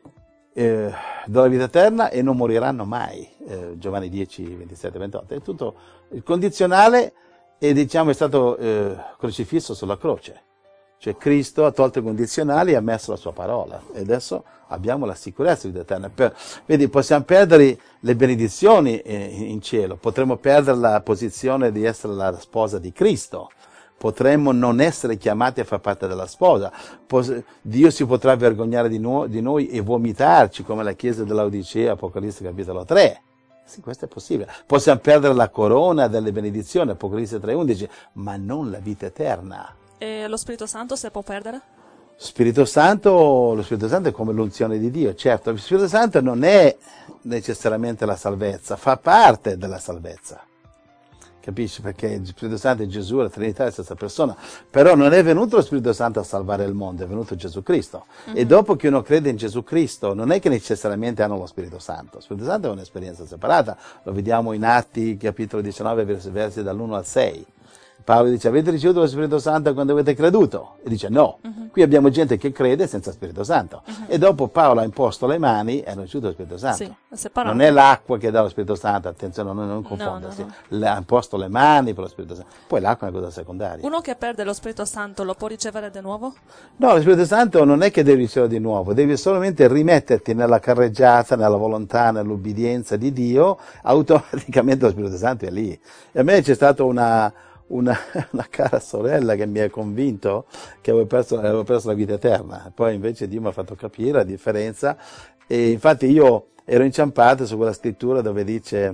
eh, della vita eterna e non moriranno mai. Eh, Giovanni dieci, ventisette, ventotto. È tutto il condizionale, e diciamo è stato eh, crocifisso sulla croce. Cioè Cristo ha tolto i condizionali e ha messo la sua parola. E adesso abbiamo la sicurezza di vita eterna. Per, vedi, possiamo perdere le benedizioni eh, in cielo, potremmo perdere la posizione di essere la sposa di Cristo, potremmo non essere chiamati a far parte della sposa. Dio si potrà vergognare di, no, di noi e vomitarci come la chiesa dell'Odicea, Apocalisse capitolo tre. Sì, questo è possibile. Possiamo perdere la corona delle benedizioni, Apocalisse tre undici, ma non la vita eterna. E lo Spirito Santo se può perdere? Spirito Santo, lo Spirito Santo è come l'unzione di Dio, certo, lo Spirito Santo non è necessariamente la salvezza, fa parte della salvezza, capisci? Perché il Spirito Santo è Gesù, la Trinità è la stessa persona, però non è venuto lo Spirito Santo a salvare il mondo, è venuto Gesù Cristo, mm-hmm. E dopo che uno crede in Gesù Cristo non è che necessariamente hanno lo Spirito Santo, lo Spirito Santo è un'esperienza separata, lo vediamo in Atti capitolo diciannove versi, versi dall'uno al sei. Paolo dice, avete ricevuto lo Spirito Santo quando avete creduto? E dice no, uh-huh. Qui abbiamo gente che crede senza Spirito Santo. Uh-huh. E dopo Paolo ha imposto le mani e hanno ricevuto lo Spirito Santo. Sì, non è l'acqua che dà lo Spirito Santo, attenzione, non, non confondersi. No, no, no. Ha imposto le mani per lo Spirito Santo. Poi l'acqua è una cosa secondaria. Uno che perde lo Spirito Santo lo può ricevere di nuovo? No, lo Spirito Santo non è che devi ricevere di nuovo, devi solamente rimetterti nella carreggiata, nella volontà, nell'ubbidienza di Dio, automaticamente lo Spirito Santo è lì. E a me c'è stata una... Una, una cara sorella che mi ha convinto che avevo perso, avevo perso la vita eterna, poi invece Dio mi ha fatto capire la differenza e infatti io ero inciampato su quella scrittura dove dice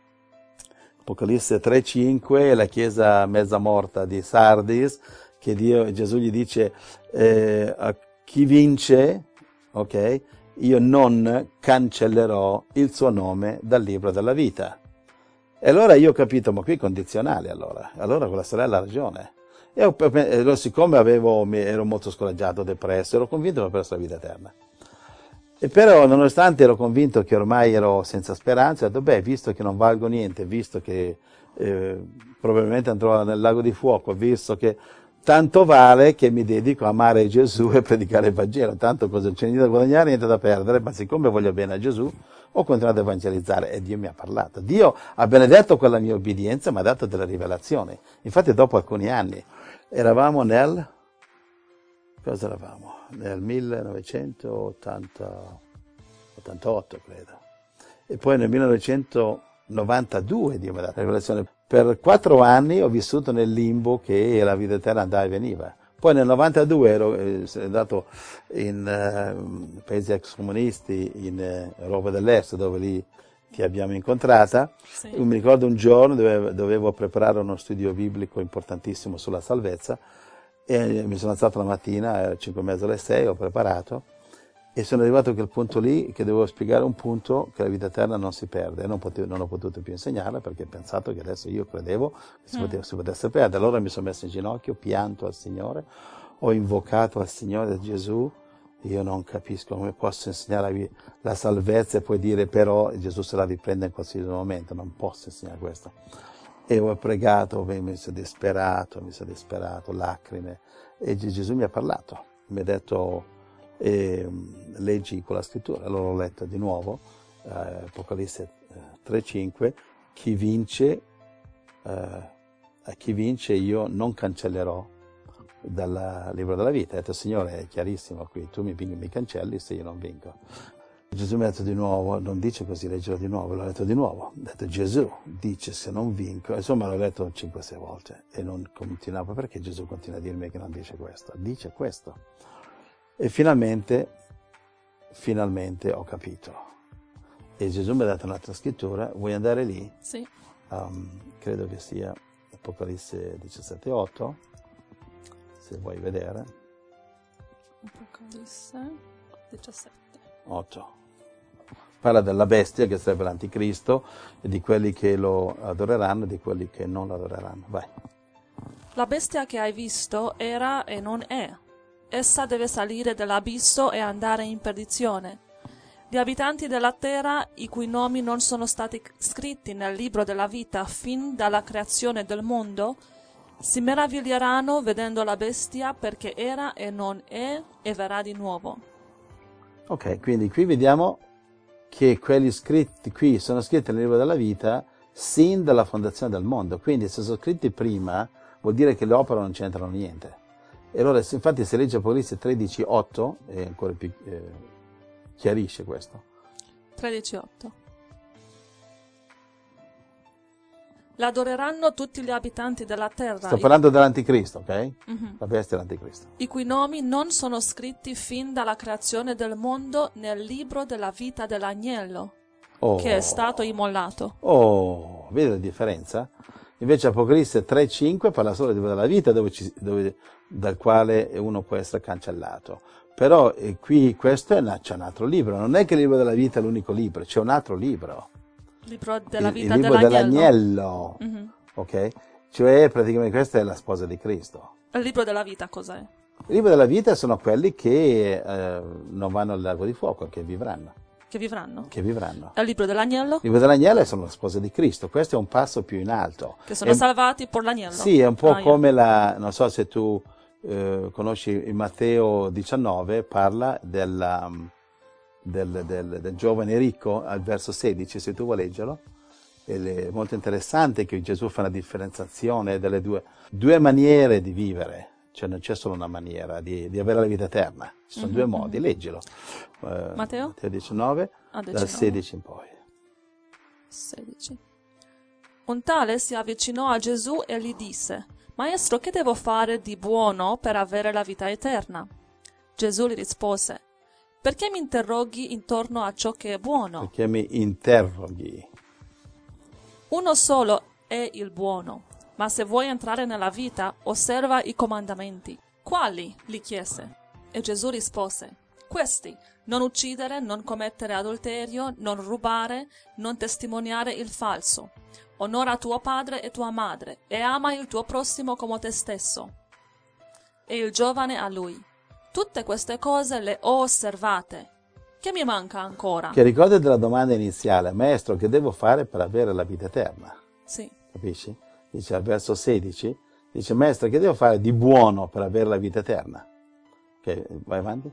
Apocalisse tre cinque, la chiesa mezza morta di Sardis, che Dio, Gesù gli dice eh, a chi vince, ok, io non cancellerò il suo nome dal libro della vita. E allora io ho capito, ma qui è condizionale allora, allora quella sorella ha ragione. E io, siccome avevo, ero molto scoraggiato, depresso, ero convinto che avevo perso la vita eterna. E però, nonostante ero convinto che ormai ero senza speranza, ho detto, beh, visto che non valgo niente, visto che eh, probabilmente andrò nel lago di fuoco, visto che tanto vale che mi dedico a amare Gesù e predicare il Vangelo, tanto cosa c'è niente da guadagnare, niente da perdere, ma siccome voglio bene a Gesù, ho continuato a evangelizzare e Dio mi ha parlato. Dio ha benedetto quella mia obbedienza, mi ha dato delle rivelazioni. Infatti dopo alcuni anni, eravamo nel, cosa eravamo? Nel millenovecentottantotto, credo. E poi nel millenovecentonovantadue Dio mi ha dato la rivelazione. Per quattro anni ho vissuto nel limbo che la vita eterna andava e veniva. Poi nel novantadue ero eh, andato in eh, paesi ex comunisti, in eh, Europa dell'Est, dove lì ti abbiamo incontrata. Sì. Mi ricordo un giorno dove dovevo preparare uno studio biblico importantissimo sulla salvezza e mi sono alzato la mattina, alle cinque e mezza alle sei, ho preparato e sono arrivato a quel punto lì che dovevo spiegare un punto che la vita eterna non si perde e non, potevo, non ho potuto più insegnarla perché ho pensato che adesso io credevo che si, mm. poteva, si potesse perdere. Allora mi sono messo in ginocchio, pianto al Signore, ho invocato al Signore Gesù. Io non capisco come posso insegnare la salvezza e poi dire però Gesù se la riprende in qualsiasi momento, non posso insegnare questo. E ho pregato, mi sono disperato, mi sono disperato, lacrime, e Gesù mi ha parlato, mi ha detto e, leggi quella scrittura, allora ho letto di nuovo, eh, Apocalisse tre cinque, chi vince, eh, a chi vince io non cancellerò dal libro della vita. Ha detto, Signore, è chiarissimo qui, tu mi, mi cancelli se io non vinco. Gesù mi ha detto di nuovo, non dice così, leggilo di nuovo, l'ho letto di nuovo. Ha detto, Gesù dice se non vinco, insomma l'ho letto cinque sei volte e non continuavo, perché Gesù continua a dirmi che non dice questo? Dice questo. E finalmente, finalmente ho capito. E Gesù mi ha dato un'altra scrittura, vuoi andare lì? Sì. Um, credo che sia Apocalisse diciassette otto. Se vuoi vedere. Apocalisse diciassette. otto. Parla della bestia che sarebbe l'anticristo e di quelli che lo adoreranno e di quelli che non lo adoreranno. Vai. La bestia che hai visto era e non è. Essa deve salire dall'abisso e andare in perdizione. Gli abitanti della terra, i cui nomi non sono stati scritti nel libro della vita fin dalla creazione del mondo, si meraviglieranno vedendo la bestia perché era e non è e verrà di nuovo. Ok, quindi qui vediamo che quelli scritti qui sono scritti nel libro della vita sin dalla fondazione del mondo. Quindi se sono scritti prima vuol dire che le opere non c'entrano niente. E allora infatti se legge Apocalisse tredici otto è ancora più eh, chiarisce questo. tredici otto. L'adoreranno tutti gli abitanti della terra, Sto i, parlando dell'anticristo, ok? Mhm. La bestia è l'anticristo. i cui nomi non sono scritti fin dalla creazione del mondo nel libro della vita dell'agnello, Oh, che è stato immolato. oh, vedi la differenza? Invece Apocalisse tre cinque parla solo del libro della vita, dove ci- dove- dal quale uno può essere cancellato. Però eh, qui questo è una- c'è un altro libro, non è che il libro della vita è l'unico libro, c'è un altro libro. Libro della il, vita il libro dell'agnello. dell'agnello, Mhm. ok? Cioè praticamente questa è la sposa di Cristo. Il libro della vita cos'è? Il libro della vita sono quelli che eh, non vanno al lago di fuoco, che vivranno, Che vivranno. che vivranno. E il libro dell'agnello? Il libro dell'agnello sono la sposa di Cristo, questo è un passo più in alto. Che sono È- salvati per l'agnello. Sì, è un po' Ah, yeah. come la, non so se tu eh, conosci in Matteo diciannove, parla della, um, del, del- del giovane ricco al verso sedici, se tu vuoi leggerlo. Ed è molto interessante che Gesù fa una differenziazione delle due, due maniere di vivere, cioè non c'è solo una maniera di, di avere la vita eterna, ci sono Mhm, due mhm. modi, leggilo. Eh, Matteo? Matteo diciannove, Ah, dal diciannove. sedici in poi. sedici. Un tale si avvicinò a Gesù e gli disse: Maestro, che devo fare di buono per avere la vita eterna? Gesù gli rispose: Perché mi interroghi intorno a ciò che è buono? Perché mi interroghi. Uno solo è il buono, ma se vuoi entrare nella vita, osserva i comandamenti. Quali? Gli chiese. E Gesù rispose: Questi: non uccidere, non commettere adulterio, non rubare, non testimoniare il falso. Onora tuo padre e tua madre, e ama il tuo prossimo come te stesso. E il giovane a lui: Tutte queste cose le ho osservate. Che mi manca ancora? Che ricordati della domanda iniziale, maestro, che devo fare per avere la vita eterna? Sì. Capisci? Dice al verso sedici, dice, maestro, che devo fare di buono per avere la vita eterna? Ok, vai avanti.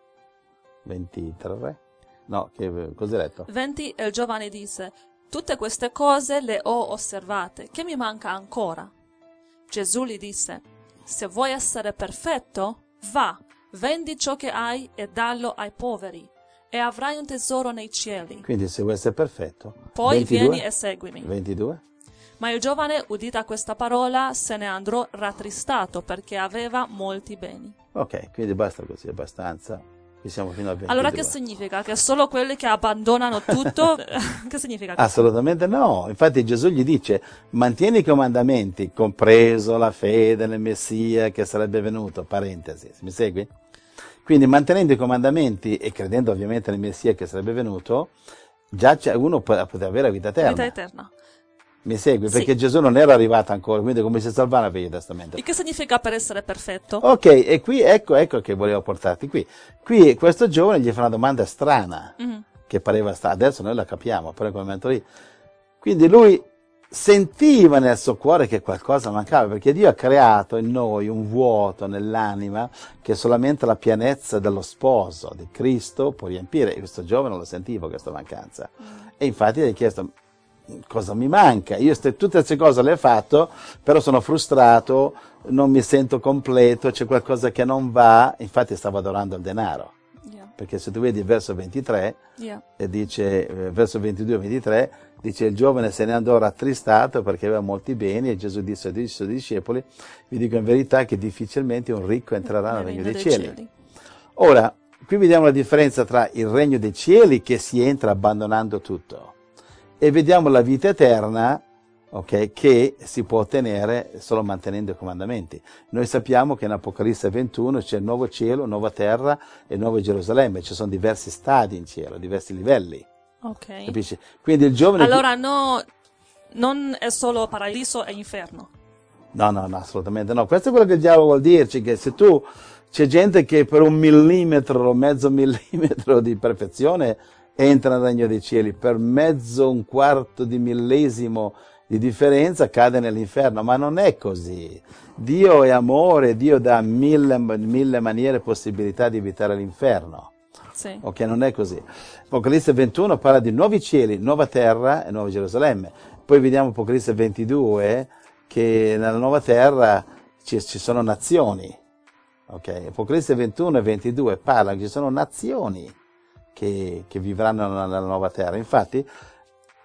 ventitré? No, che cos'hai detto? venti E il giovane disse: Tutte queste cose le ho osservate. Che mi manca ancora? Gesù gli disse: Se vuoi essere perfetto, va, vendi ciò che hai e dallo ai poveri, e avrai un tesoro nei cieli. Quindi se vuoi essere perfetto. Poi ventidue? vieni e seguimi. ventidue? Ma il giovane, udita questa parola, se ne andò rattristato perché aveva molti beni. Ok, quindi basta così, abbastanza. Qui siamo fino a ventidue. Allora che significa? Che solo quelli che abbandonano tutto? Che significa questo? Assolutamente no, infatti Gesù gli dice mantieni i comandamenti, compreso la fede nel Messia che sarebbe venuto, parentesi, mi segui? Quindi mantenendo i comandamenti e credendo ovviamente nel Messia che sarebbe venuto, già c'è, uno può, può avere la vita eterna. Vita eterna. Mi segui? Sì. Perché Gesù non era arrivato ancora, quindi come si salva nel Vecchio Testamento? E che significa per essere perfetto? Ok, e qui ecco, ecco che volevo portarti qui. Qui questo giovane gli fa una domanda strana, Mhm. che pareva strana, adesso noi la capiamo, però in quel momento lì. Quindi lui sentiva nel suo cuore che qualcosa mancava, perché Dio ha creato in noi un vuoto nell'anima che solamente la pienezza dello sposo, di Cristo, può riempire. E questo giovane lo sentiva questa mancanza. Mm. E infatti gli ha chiesto: cosa mi manca? Io ste, tutte queste cose le ho fatto, però sono frustrato, non mi sento completo, c'è qualcosa che non va. Infatti stavo adorando il denaro, Yeah. perché se tu vedi il verso ventitré, Yeah. e dice, eh, verso ventidue e ventitré, dice il giovane se ne andò rattristato perché aveva molti beni, e Gesù disse ai suoi discepoli: vi dico in verità che difficilmente un ricco entrerà nel regno dei cieli. Ora, qui vediamo la differenza tra il regno dei cieli, che si entra abbandonando tutto, e vediamo la vita eterna, ok, che si può ottenere solo mantenendo i comandamenti. Noi sappiamo che in Apocalisse ventuno c'è il nuovo cielo, nuova terra e nuova Gerusalemme, ci sono diversi stadi in cielo, diversi livelli, Ok. capisci? Quindi il giovane... Allora no, non è solo paradiso e inferno. No, no, no, assolutamente no. Questo è quello che il diavolo vuol dirci, che se tu... C'è gente che per un millimetro o mezzo millimetro di perfezione entra nel regno dei cieli, per mezzo, un quarto di millesimo di differenza cade nell'inferno, ma non è così. Dio è amore, Dio dà mille, mille maniere e possibilità di evitare l'inferno. Sì. Ok, non è così. Apocalisse ventuno parla di nuovi cieli, nuova terra e nuova Gerusalemme. Poi vediamo Apocalisse ventidue che nella nuova terra ci, ci sono nazioni. Ok, Apocalisse ventuno e ventidue parlano che ci sono nazioni che, che vivranno nella nuova terra. Infatti,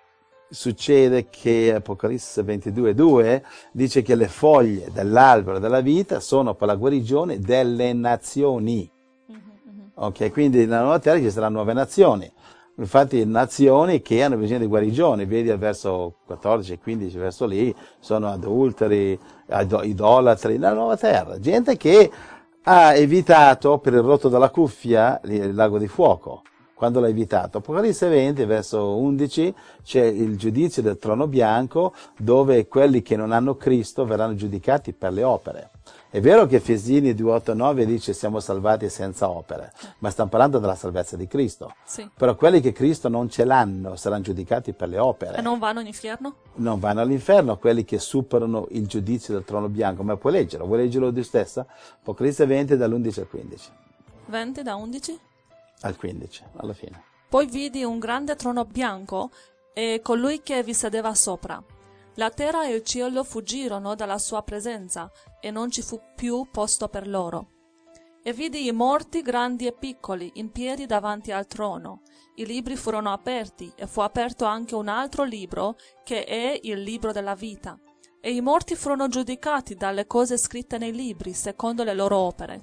succede che Apocalisse ventidue due dice che le foglie dell'albero della vita sono per la guarigione delle nazioni. Mm-hmm. Ok, quindi nella nuova terra ci saranno nuove nazioni. Infatti nazioni che hanno bisogno di guarigione, vedi al verso quattordici e quindici, verso lì, sono adulteri, idolatri, nella nuova terra. Gente che ha evitato per il rotto della cuffia il lago di fuoco. Quando l'ha evitato. Apocalisse venti, verso undici, c'è il giudizio del trono bianco, dove quelli che non hanno Cristo verranno giudicati per le opere. È vero che Efesini due otto nove dice siamo salvati senza opere, ma stiamo parlando della salvezza di Cristo. Sì. Però quelli che Cristo non ce l'hanno saranno giudicati per le opere. E non vanno all'inferno? Non vanno all'inferno quelli che superano il giudizio del trono bianco. Ma puoi leggerlo? Vuoi leggerlo tu stessa? Apocalisse venti dall'undici al quindici. venti da undici? Al quindici, alla fine. Poi vidi un grande trono bianco e colui che vi sedeva sopra. La terra e il cielo fuggirono dalla sua presenza e non ci fu più posto per loro. E vidi i morti grandi e piccoli in piedi davanti al trono. I libri furono aperti e fu aperto anche un altro libro che è il libro della vita. E i morti furono giudicati dalle cose scritte nei libri secondo le loro opere.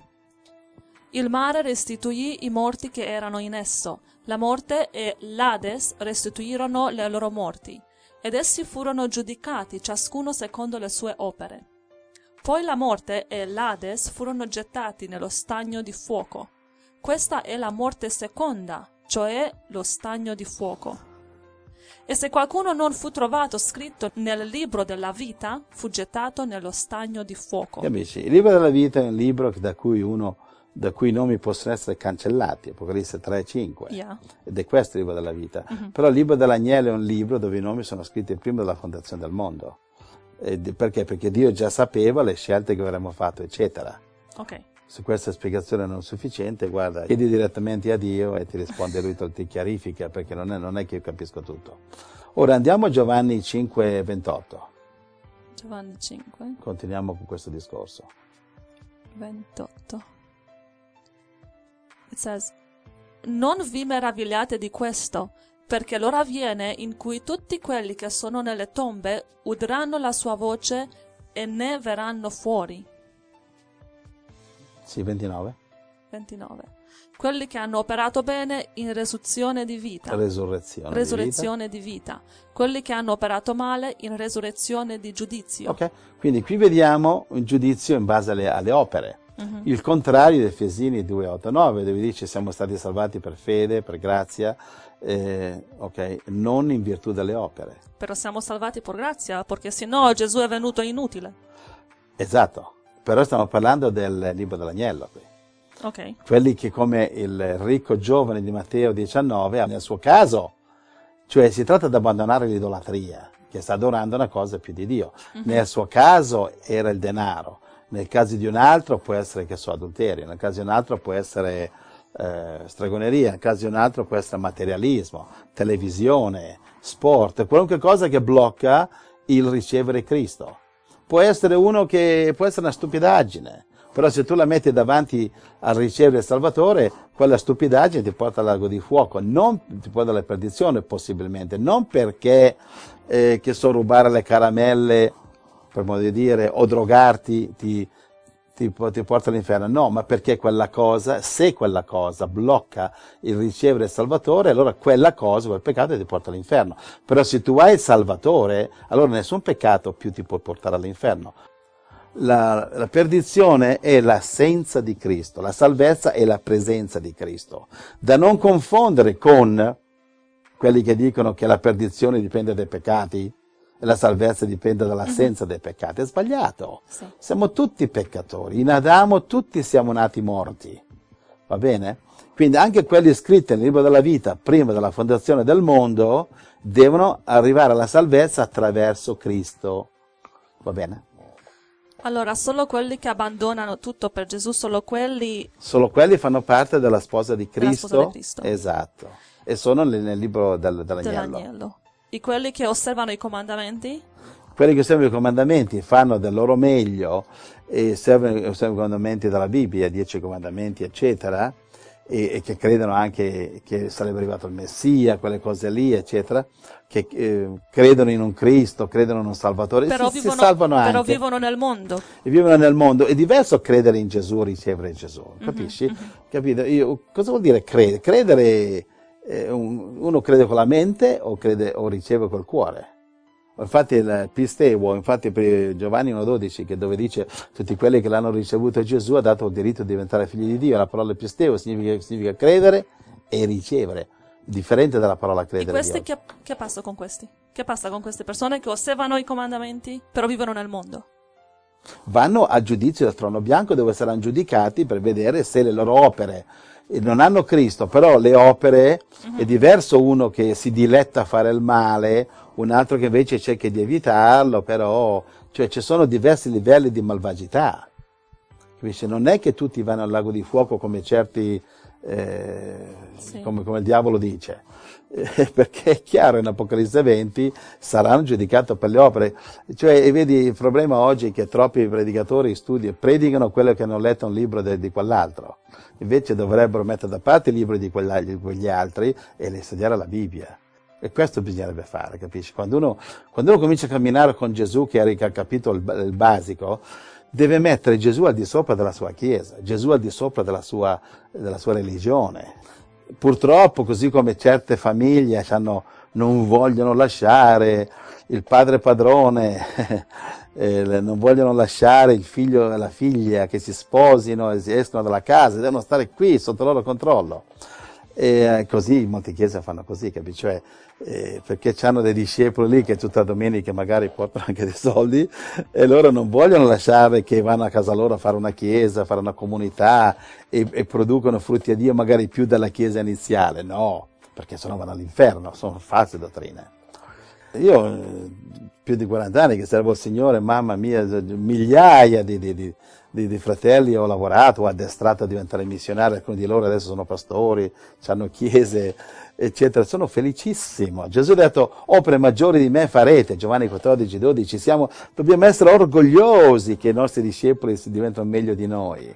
Il mare restituì i morti che erano in esso. La morte e l'Ades restituirono le loro morti. Ed essi furono giudicati, ciascuno secondo le sue opere. Poi la morte e l'Ades furono gettati nello stagno di fuoco. Questa è la morte seconda, cioè lo stagno di fuoco. E se qualcuno non fu trovato scritto nel libro della vita, fu gettato nello stagno di fuoco. Amici, il libro della vita è un libro da cui uno da cui i nomi possono essere cancellati, Apocalisse tre e cinque, yeah. Ed è questo il libro della vita. Mm-hmm. Però il libro dell'agnello è un libro dove i nomi sono scritti prima della fondazione del mondo. E perché? Perché Dio già sapeva le scelte che avremmo fatto, eccetera. Ok. Se questa spiegazione non è sufficiente, guarda, chiedi direttamente a Dio e ti risponde Lui, ti chiarifica, perché non è, non è che io capisco tutto. Ora andiamo a Giovanni cinque ventotto. Giovanni cinque. Continuiamo con questo discorso. ventotto. It says, non vi meravigliate di questo, perché l'ora viene in cui tutti quelli che sono nelle tombe udranno la sua voce e ne verranno fuori. Sì, ventinove. ventinove. Quelli che hanno operato bene in resurrezione di vita. Resurrezione, resurrezione di, vita. di vita. Quelli che hanno operato male in resurrezione di giudizio. Ok, quindi qui vediamo un giudizio in base alle, alle opere. Uh-huh. Il contrario di Efesini due otto nove, dove dice siamo stati salvati per fede, per grazia, eh, ok, non in virtù delle opere. Però siamo salvati per grazia, perché se no Gesù è venuto inutile. Esatto, però stiamo parlando del libro dell'agnello qui. Okay. Quelli che come il ricco giovane di Matteo diciannove, nel suo caso, cioè si tratta di abbandonare l'idolatria, che sta adorando una cosa più di Dio. Uh-huh. Nel suo caso era il denaro, nel caso di un altro può essere, che so, adulterio, nel caso di un altro può essere eh, stregoneria, nel caso di un altro può essere materialismo, televisione, sport, qualunque cosa che blocca il ricevere Cristo. Può essere uno che può essere una stupidaggine, però se tu la metti davanti a ricevere il Salvatore, quella stupidaggine ti porta al lago di fuoco, non ti porta alla perdizione possibilmente, non perché eh, che so rubare le caramelle, per modo di dire, o drogarti ti, ti, ti porta all'inferno, no, ma perché quella cosa, se quella cosa blocca il ricevere il Salvatore, allora quella cosa, quel peccato ti porta all'inferno. Però se tu hai il Salvatore, allora nessun peccato più ti può portare all'inferno. La, la perdizione è l'assenza di Cristo, la salvezza è la presenza di Cristo. Da non confondere con quelli che dicono che la perdizione dipende dai peccati e la salvezza dipende dall'assenza dei peccati. È sbagliato. Sì. Siamo tutti peccatori. In Adamo tutti siamo nati morti. Va bene? Quindi anche quelli scritti nel libro della vita prima della fondazione del mondo devono arrivare alla salvezza attraverso Cristo. Va bene? Allora, solo quelli che abbandonano tutto per Gesù, solo quelli... Solo quelli fanno parte della sposa di Cristo. Della sposa di Cristo. Esatto. E sono nel, nel libro del, dell'agnello. dell'agnello. E quelli che osservano i comandamenti? Quelli che osservano i comandamenti fanno del loro meglio e osservano, osservano i comandamenti della Bibbia, dieci comandamenti, eccetera, e, e che credono anche che sarebbe arrivato il Messia, quelle cose lì, eccetera, che eh, credono in un Cristo, credono in un Salvatore, Però, si, vivono, si salvano anche. però vivono nel mondo. E vivono nel mondo. È diverso credere in Gesù, ricevere Gesù, capisci? Mm-hmm, mm-hmm. Capito? Io, cosa vuol dire credere? Credere, eh, un, uno crede con la mente o, crede, o riceve col cuore. Infatti il pisteo, infatti per Giovanni uno dodici, che dove dice tutti quelli che l'hanno ricevuto Gesù ha dato il diritto di diventare figli di Dio. La parola pisteo significa, significa credere e ricevere, differente dalla parola credere. E questi che, che passa con questi? Che passa con queste persone che osservano i comandamenti però vivono nel mondo? Vanno al giudizio del trono bianco, dove saranno giudicati per vedere se le loro opere non hanno Cristo, però le opere, uh-huh. È diverso uno che si diletta a fare il male, un altro che invece cerca di evitarlo, però, cioè ci sono diversi livelli di malvagità. Capisci? Non è che tutti vanno al lago di fuoco come certi, eh, sì. come, come il diavolo dice, eh, perché è chiaro in Apocalisse venti saranno giudicati per le opere. Cioè, vedi, il problema oggi è che troppi predicatori studiano, predicano quello che hanno letto un libro de, di quell'altro. Invece dovrebbero mettere da parte i libri di, quella, di quegli altri e studiare la Bibbia. E questo bisognerebbe fare, capisci? Quando uno, quando uno comincia a camminare con Gesù, che ha capito il, il basico, deve mettere Gesù al di sopra della sua Chiesa, Gesù al di sopra della sua, della sua religione. Purtroppo, così come certe famiglie hanno, non vogliono lasciare il padre padrone, eh, non vogliono lasciare il figlio e la figlia che si sposino e si escono dalla casa, devono stare qui sotto il loro controllo. E così molte chiese fanno così, capisci? Cioè, eh, perché hanno dei discepoli lì che tutta domenica magari portano anche dei soldi e loro non vogliono lasciare che vanno a casa loro a fare una chiesa, a fare una comunità e, e producono frutti a Dio magari più della chiesa iniziale, no, perché sennò vanno all'inferno, sono false dottrine. Io eh, più di quaranta anni che servo il Signore, mamma mia, migliaia di, di, di Di, di fratelli ho lavorato, ho addestrato a diventare missionari, alcuni di loro adesso sono pastori, hanno chiese, eccetera. Sono felicissimo. Gesù ha detto, opere maggiori di me farete, Giovanni quattordici dodici. Siamo, dobbiamo essere orgogliosi che i nostri discepoli si diventano meglio di noi.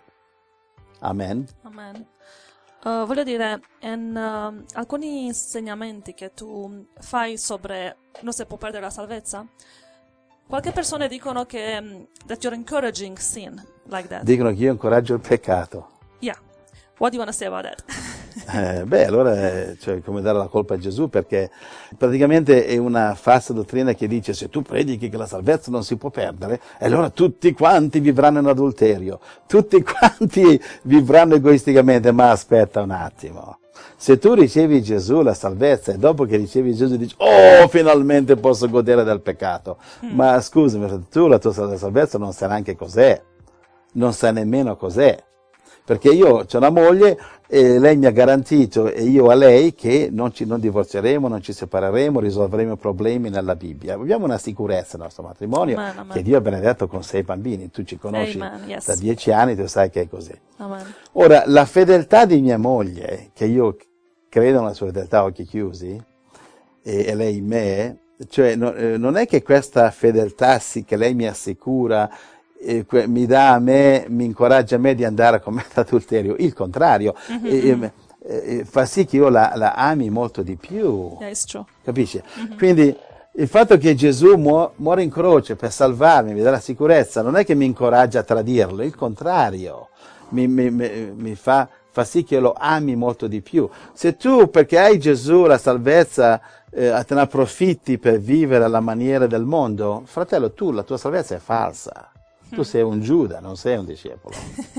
Amen. Amen. Uh, voglio dire, in uh, alcuni insegnamenti che tu fai sobre non si può perdere la salvezza, qualche persone dicono che um, that you're encouraging sin like that. Dicono che io incoraggio il peccato. Yeah. What do you want to say about that? eh, beh, allora è cioè, come dare la colpa a Gesù, perché praticamente è una falsa dottrina che dice se tu predichi che la salvezza non si può perdere, allora tutti quanti vivranno in adulterio, tutti quanti vivranno egoisticamente, ma aspetta un attimo. Se tu ricevi Gesù, la salvezza, e dopo che ricevi Gesù dici, oh, finalmente posso godere del peccato. Mm. Ma scusami, tu la tua salvezza non sai neanche cos'è, non sai nemmeno cos'è. Perché io ho una moglie e lei mi ha garantito, e io a lei, che non ci non divorzieremo, non ci separeremo, risolveremo i problemi nella Bibbia. Abbiamo una sicurezza nel nostro matrimonio, amen, amen. Che Dio ha benedetto con sei bambini. Tu ci conosci amen, yes. Da dieci anni, tu sai che è così. Amen. Ora, la fedeltà di mia moglie, che io credo nella sua fedeltà a occhi chiusi, e, e lei in me, cioè no, eh, non è che questa fedeltà sì, che lei mi assicura, eh, que, mi dà a me, mi incoraggia a me di andare a commettere adulterio, il contrario, mm-hmm. eh, eh, fa sì che io la, la ami molto di più, yeah, capisci? Mm-hmm. Quindi il fatto che Gesù mu- muore in croce per salvarmi, mi dà la sicurezza, non è che mi incoraggia a tradirlo, il contrario, mi, mi, mi, mi fa, fa sì che lo ami molto di più. Se tu, perché hai Gesù, la salvezza, eh, te ne approfitti per vivere alla maniera del mondo, fratello, tu, la tua salvezza è falsa. Tu sei un Giuda, non sei un discepolo.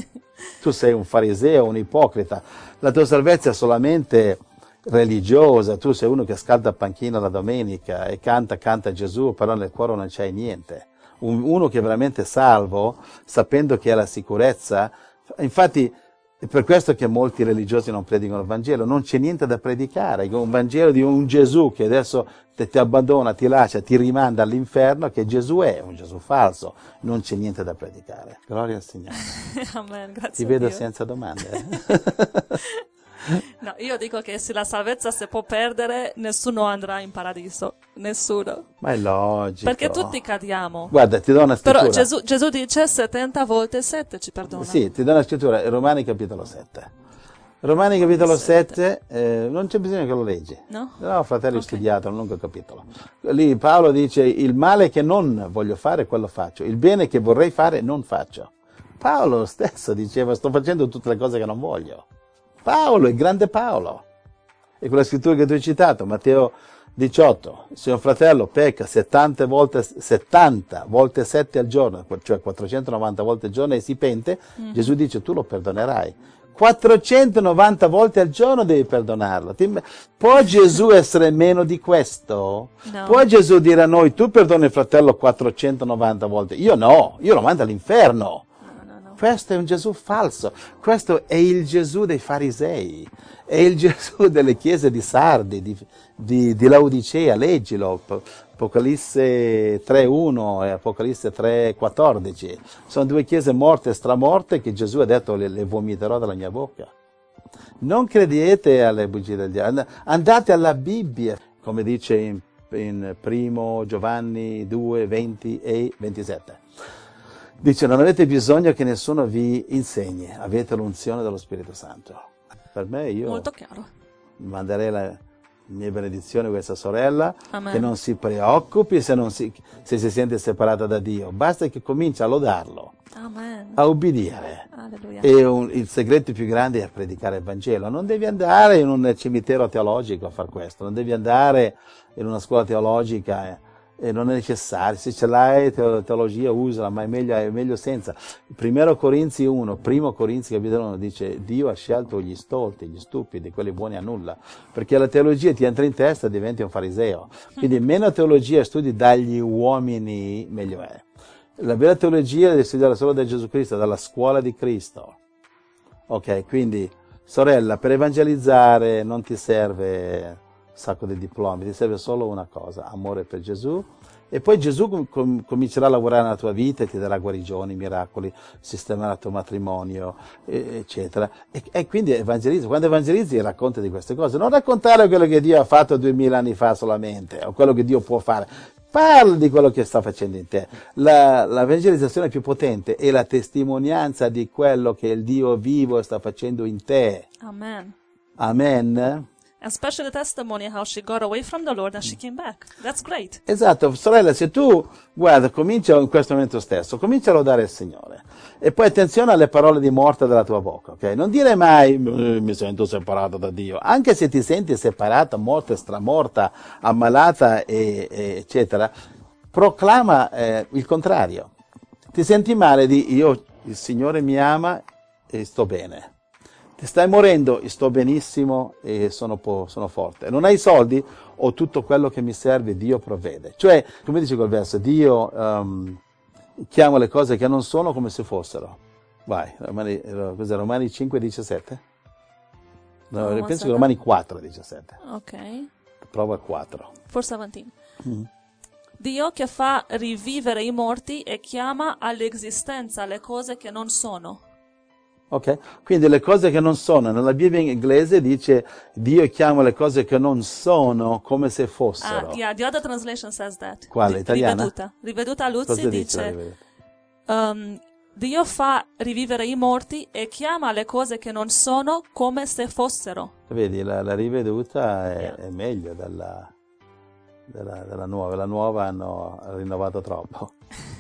Tu sei un fariseo, un ipocrita. La tua salvezza è solamente religiosa. Tu sei uno che scalda panchina la domenica e canta, canta Gesù, però nel cuore non c'hai niente. Un, uno che è veramente salvo, sapendo che ha la sicurezza. Infatti, è per questo che molti religiosi non predicano il Vangelo. Non c'è niente da predicare. Un Vangelo di un Gesù che adesso te, ti abbandona, ti lascia, ti rimanda all'inferno, che Gesù è un Gesù falso. Non c'è niente da predicare. Gloria al Signore. Amen, grazie. Ti vedo Dio. senza domande. No, io dico che se la salvezza si può perdere, nessuno andrà in paradiso. Nessuno. Ma è logico. Perché tutti cadiamo. Guarda, ti do una scrittura. Però Gesù, Gesù dice settanta volte sette ci perdona. Sì, ti do una scrittura, Romani capitolo sette. Romani capitolo sette. sette, eh, non c'è bisogno che lo leggi. No? No, fratelli, ho Ok. studiato un lungo capitolo. Lì Paolo dice, il male che non voglio fare, quello faccio. Il bene che vorrei fare, non faccio. Paolo stesso diceva, sto facendo tutte le cose che non voglio. Paolo, il grande Paolo. E quella scrittura che tu hai citato, Matteo diciotto, se un fratello pecca settanta volte, settanta volte sette al giorno, cioè quattrocentonovanta volte al giorno e si pente, mm-hmm. Gesù dice, tu lo perdonerai. quattrocentonovanta volte al giorno devi perdonarlo. Ti- Può Gesù essere meno di questo? No. Può Gesù dire a noi, tu perdoni il fratello quattrocentonovanta volte? Io no, io lo mando all'inferno. No, no, no. Questo è un Gesù falso. Questo è il Gesù dei farisei. È il Gesù delle chiese di Sardi, di, di, di Laodicea. Leggilo. Apocalisse tre uno e Apocalisse tre quattordici. Sono due chiese morte e stramorte che Gesù ha detto le, le vomiterò dalla mia bocca. Non credete alle bugie del diavolo, andate alla Bibbia, come dice in, in primo Giovanni due, venti e ventisette. Dice, non avete bisogno che nessuno vi insegni, avete l'unzione dello Spirito Santo. Per me, io Molto chiaro. manderei la mia benedizione a questa sorella, Amen. che non si preoccupi se, non si, se si sente separata da Dio, basta che cominci a lodarlo, Amen. a obbedire. Alleluia. E un, il segreto più grande è predicare il Vangelo. Non devi andare in un cimitero teologico a fare questo, non devi andare in una scuola teologica, eh, e non è necessario. Se ce l'hai teologia usala, ma è meglio, è meglio senza. Primo Corinzi uno, primo Corinzi capitolo uno dice, Dio ha scelto gli stolti, gli stupidi, quelli buoni a nulla, perché la teologia ti entra in testa e diventi un fariseo. Quindi meno teologia studi dagli uomini, meglio è. La vera teologia deve studiare solo da Gesù Cristo, dalla scuola di Cristo. Ok, quindi sorella, per evangelizzare non ti serve sacco di diplomi, ti serve solo una cosa, amore per Gesù, e poi Gesù com- com- comincerà a lavorare nella tua vita e ti darà guarigioni, miracoli, sistemerà il tuo matrimonio, e- eccetera. E-, e quindi evangelizzi, quando evangelizzi racconta di queste cose, non raccontare quello che Dio ha fatto duemila anni fa solamente, o quello che Dio può fare, parla di quello che sta facendo in te. La, l'evangelizzazione più potente è la testimonianza di quello che il Dio vivo sta facendo in te. Amen. Amen. And especially the testimony how she got away from the Lord and she came back. That's great. Esatto, sorella, se tu, guarda, comincia in questo momento stesso, comincia a lodare il Signore. E poi attenzione alle parole di morte della tua bocca, ok? Non dire mai, eh, mi sento separato da Dio. Anche se ti senti separata, morta, stramorta, ammalata, e, e, eccetera, proclama eh, il contrario. Ti senti male, di io, il Signore mi ama e sto bene. Ti stai morendo, sto benissimo e sono, po- sono forte. Non hai soldi? Ho tutto quello che mi serve, Dio provvede. Cioè, come dice quel verso, Dio um, chiama le cose che non sono come se fossero. Vai, Romani, cos'è, Romani cinque diciassette? No, No, penso one che Romani quattro diciassette. Ok. Prova quattro. Forse seventeen. Mm. Dio che fa rivivere i morti e chiama all'esistenza le cose che non sono. Ok? Quindi le cose che non sono, nella Bibbia in inglese dice Dio chiama le cose che non sono come se fossero. Ah, yeah, the other translation says that. Quale, Ri- italiana? Riveduta. Riveduta Luzzi Cosa dice? dice, Riveduta? um, Dio fa rivivere i morti e chiama le cose che non sono come se fossero. Vedi, la, la riveduta è, Yeah. è meglio della, della, della nuova. La nuova hanno rinnovato troppo.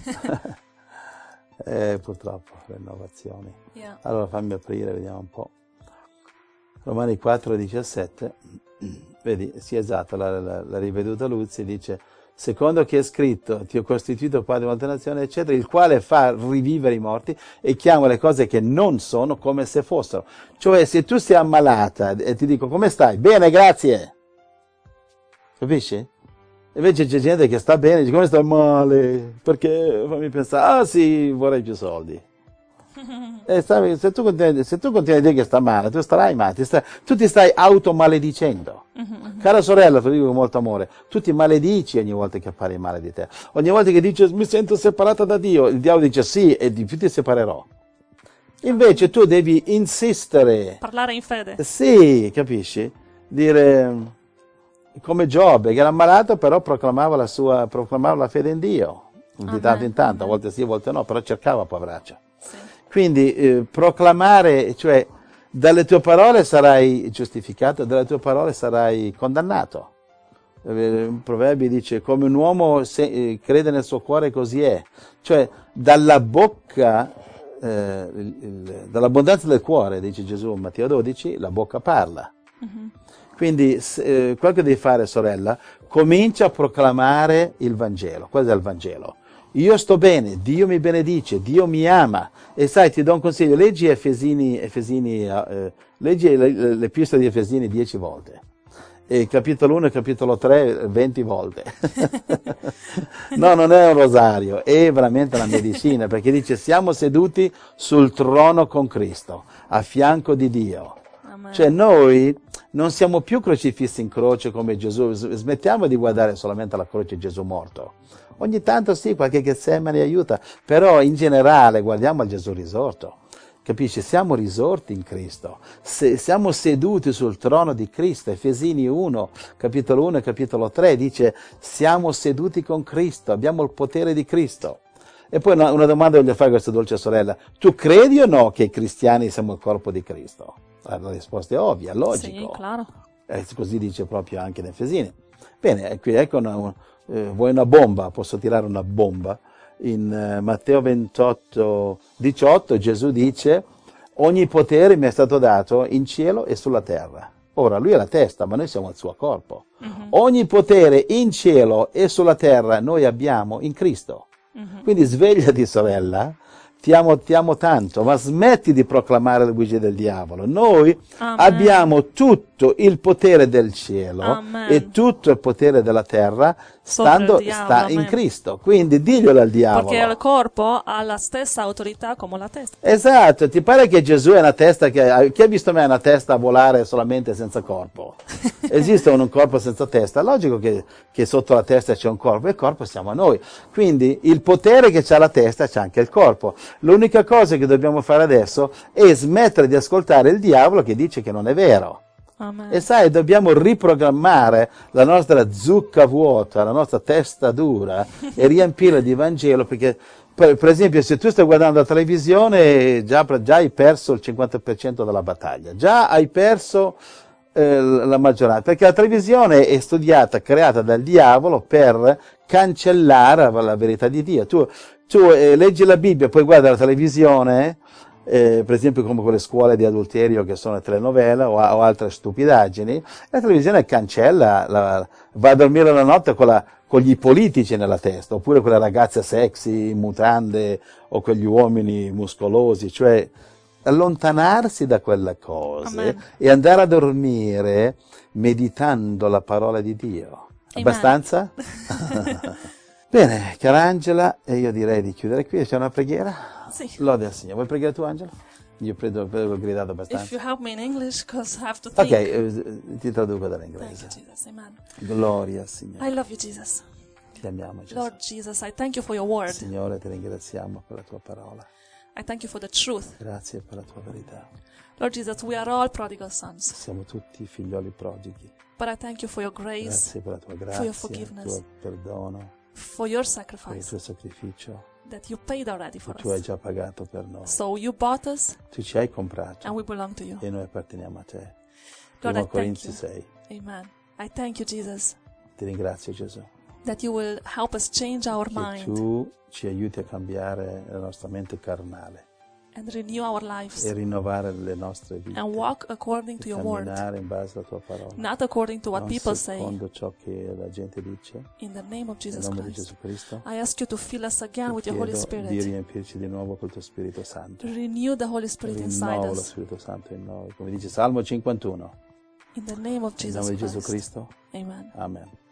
eh, purtroppo, le innovazioni. Yeah. Allora fammi aprire, vediamo un po'. Romani quattro diciassette, vedi, sì, esatto, la, la, la riveduta Luzzi dice, secondo che è scritto, ti ho costituito padre di molte nazioni, eccetera, il quale fa rivivere i morti e chiama le cose che non sono come se fossero. Cioè, se tu sei ammalata e ti dico, come stai? Bene, grazie. Capisci? Invece c'è gente che sta bene, dice, come stai male? Perché fammi pensare, ah sì, vorrei più soldi. E stavi, se, tu continui, se tu continui a dire che sta male, tu starai male, ti stai, tu ti stai automaledicendo. Mm-hmm. Cara sorella, te lo dico con molto amore, tu ti maledici ogni volta che parli male di te. Ogni volta che dici mi sento separata da Dio, il diavolo dice sì e di più ti separerò. Invece tu devi insistere. Parlare in fede. Sì, capisci? Dire come Giobbe, che era ammalato, però proclamava la sua proclamava la fede in Dio. Di tanto in tanto, a volte sì, a volte no, però cercava poveraccio. Sì. Quindi eh, proclamare, cioè dalle tue parole sarai giustificato, dalle tue parole sarai condannato. In Proverbi dice, come un uomo se, eh, crede nel suo cuore, così è. Cioè, dalla bocca, eh, il, il, dall'abbondanza del cuore, dice Gesù in Matteo dodici, la bocca parla. Uh-huh. Quindi, se, eh, quello che devi fare, sorella, comincia a proclamare il Vangelo. Questo è il Vangelo. Io sto bene, Dio mi benedice, Dio mi ama. E sai, ti do un consiglio, leggi Efesini, Efesini eh, leggi l'Epistola di Efesini dieci volte. E capitolo uno e capitolo tre venti volte. No, non è un rosario, è veramente una medicina, perché dice siamo seduti sul trono con Cristo, a fianco di Dio. Amen. Cioè noi non siamo più crocifissi in croce come Gesù, smettiamo di guardare solamente alla croce Gesù morto. Ogni tanto sì, qualche Getsemani aiuta, però in generale guardiamo al Gesù risorto. Capisci? Siamo risorti in Cristo, Se, siamo seduti sul trono di Cristo. Efesini uno, capitolo uno e capitolo tre dice siamo seduti con Cristo, abbiamo il potere di Cristo. E poi una, una domanda voglio fare a questa dolce sorella, tu credi o no che i cristiani siamo il corpo di Cristo? La risposta è ovvia, logico. Sì, claro. Eh, così dice proprio anche in Efesini. Bene, qui ecco una, eh, vuoi una bomba, posso tirare una bomba. In uh, Matteo ventotto, diciotto Gesù dice ogni potere mi è stato dato in cielo e sulla terra. Ora lui è la testa, ma noi siamo il suo corpo. Uh-huh. Ogni potere in cielo e sulla terra noi abbiamo in Cristo. Uh-huh. Quindi svegliati, sorella, ti amo, ti amo tanto, ma smetti di proclamare le bugie del diavolo. Noi Amen. Abbiamo tutto il potere del cielo Amen. E tutto il potere della terra stando diavolo, sta in Cristo. Quindi diglielo al diavolo. Perché il corpo ha la stessa autorità come la testa. Esatto, ti pare che Gesù è una testa che... Chi ha visto mai una testa volare solamente senza corpo? Esiste un corpo senza testa? Logico che, che sotto la testa c'è un corpo, e il corpo siamo noi. Quindi il potere che c'ha la testa c'è anche il corpo. L'unica cosa che dobbiamo fare adesso è smettere di ascoltare il diavolo che dice che non è vero. Amen. E sai, dobbiamo riprogrammare la nostra zucca vuota, la nostra testa dura e riempirla di Vangelo, perché per, per esempio se tu stai guardando la televisione già, già hai perso il cinquanta per cento della battaglia, già hai perso eh, la maggioranza, perché la televisione è studiata, creata dal diavolo per cancellare la, la verità di Dio. Tu, tu eh, leggi la Bibbia, poi guardi la televisione, Eh, per esempio come quelle scuole di adulterio che sono telenovela o, o altre stupidaggini, la televisione cancella, la, va a dormire la notte con, la, con gli politici nella testa, oppure quelle ragazze sexy in mutande o quegli uomini muscolosi, cioè allontanarsi da quelle cose Amen. E andare a dormire meditando la parola di Dio. Amen. Abbastanza? Bene, cara Angela, e io direi di chiudere qui. C'è una preghiera? Sì. Lode al Signore. Vuoi pregare tu, Angela? Io credo che ho gridato abbastanza. If you help me in English, because I have to think. Ok, eh, ti traduco dall'inglese. Thank you, Jesus. Amen. Gloria al Signore. I love you, Jesus. Ti amiamo, Gesù. Lord Jesus, I thank you for your word. Signore, ti ringraziamo per la tua parola. I thank you for the truth. Grazie per la tua verità. Lord Jesus, we are all prodigal sons. Siamo tutti figlioli prodighi. But I thank you for your grace. Grazie per la tua grazia, for your forgiveness, il tuo perdono, for your per il sacrifice, tuo sacrificio. that you paid already for Tu hai us. già pagato per noi. So you bought us, Tu ci hai comprato and we belong to you. e noi apparteniamo a te. Lord, Primo I thank Corinzi you. sei. Amen. I thank you, Jesus, Ti ringrazio, Gesù, that you will help us change our che mind tu ci aiuti a cambiare la nostra mente carnale and renew our lives e rinnovare le nostre vite. and walk according to e your word, camminare in base alla tua parola. not according to what Non people say. secondo ciò che la gente dice. In the name of Nel Jesus nome di Christ, Gesù Cristo. I ask you to fill us again Ti with your Holy chiedo di Spirit. riempirci di nuovo col tuo Spirito Santo. Renew the Holy Spirit inside Rinnovo lo us. Spirito Santo in noi. Come dice Salmo cinquantuno. In the name of In Jesus nome di Gesù Christ. Cristo. Amen. Amen.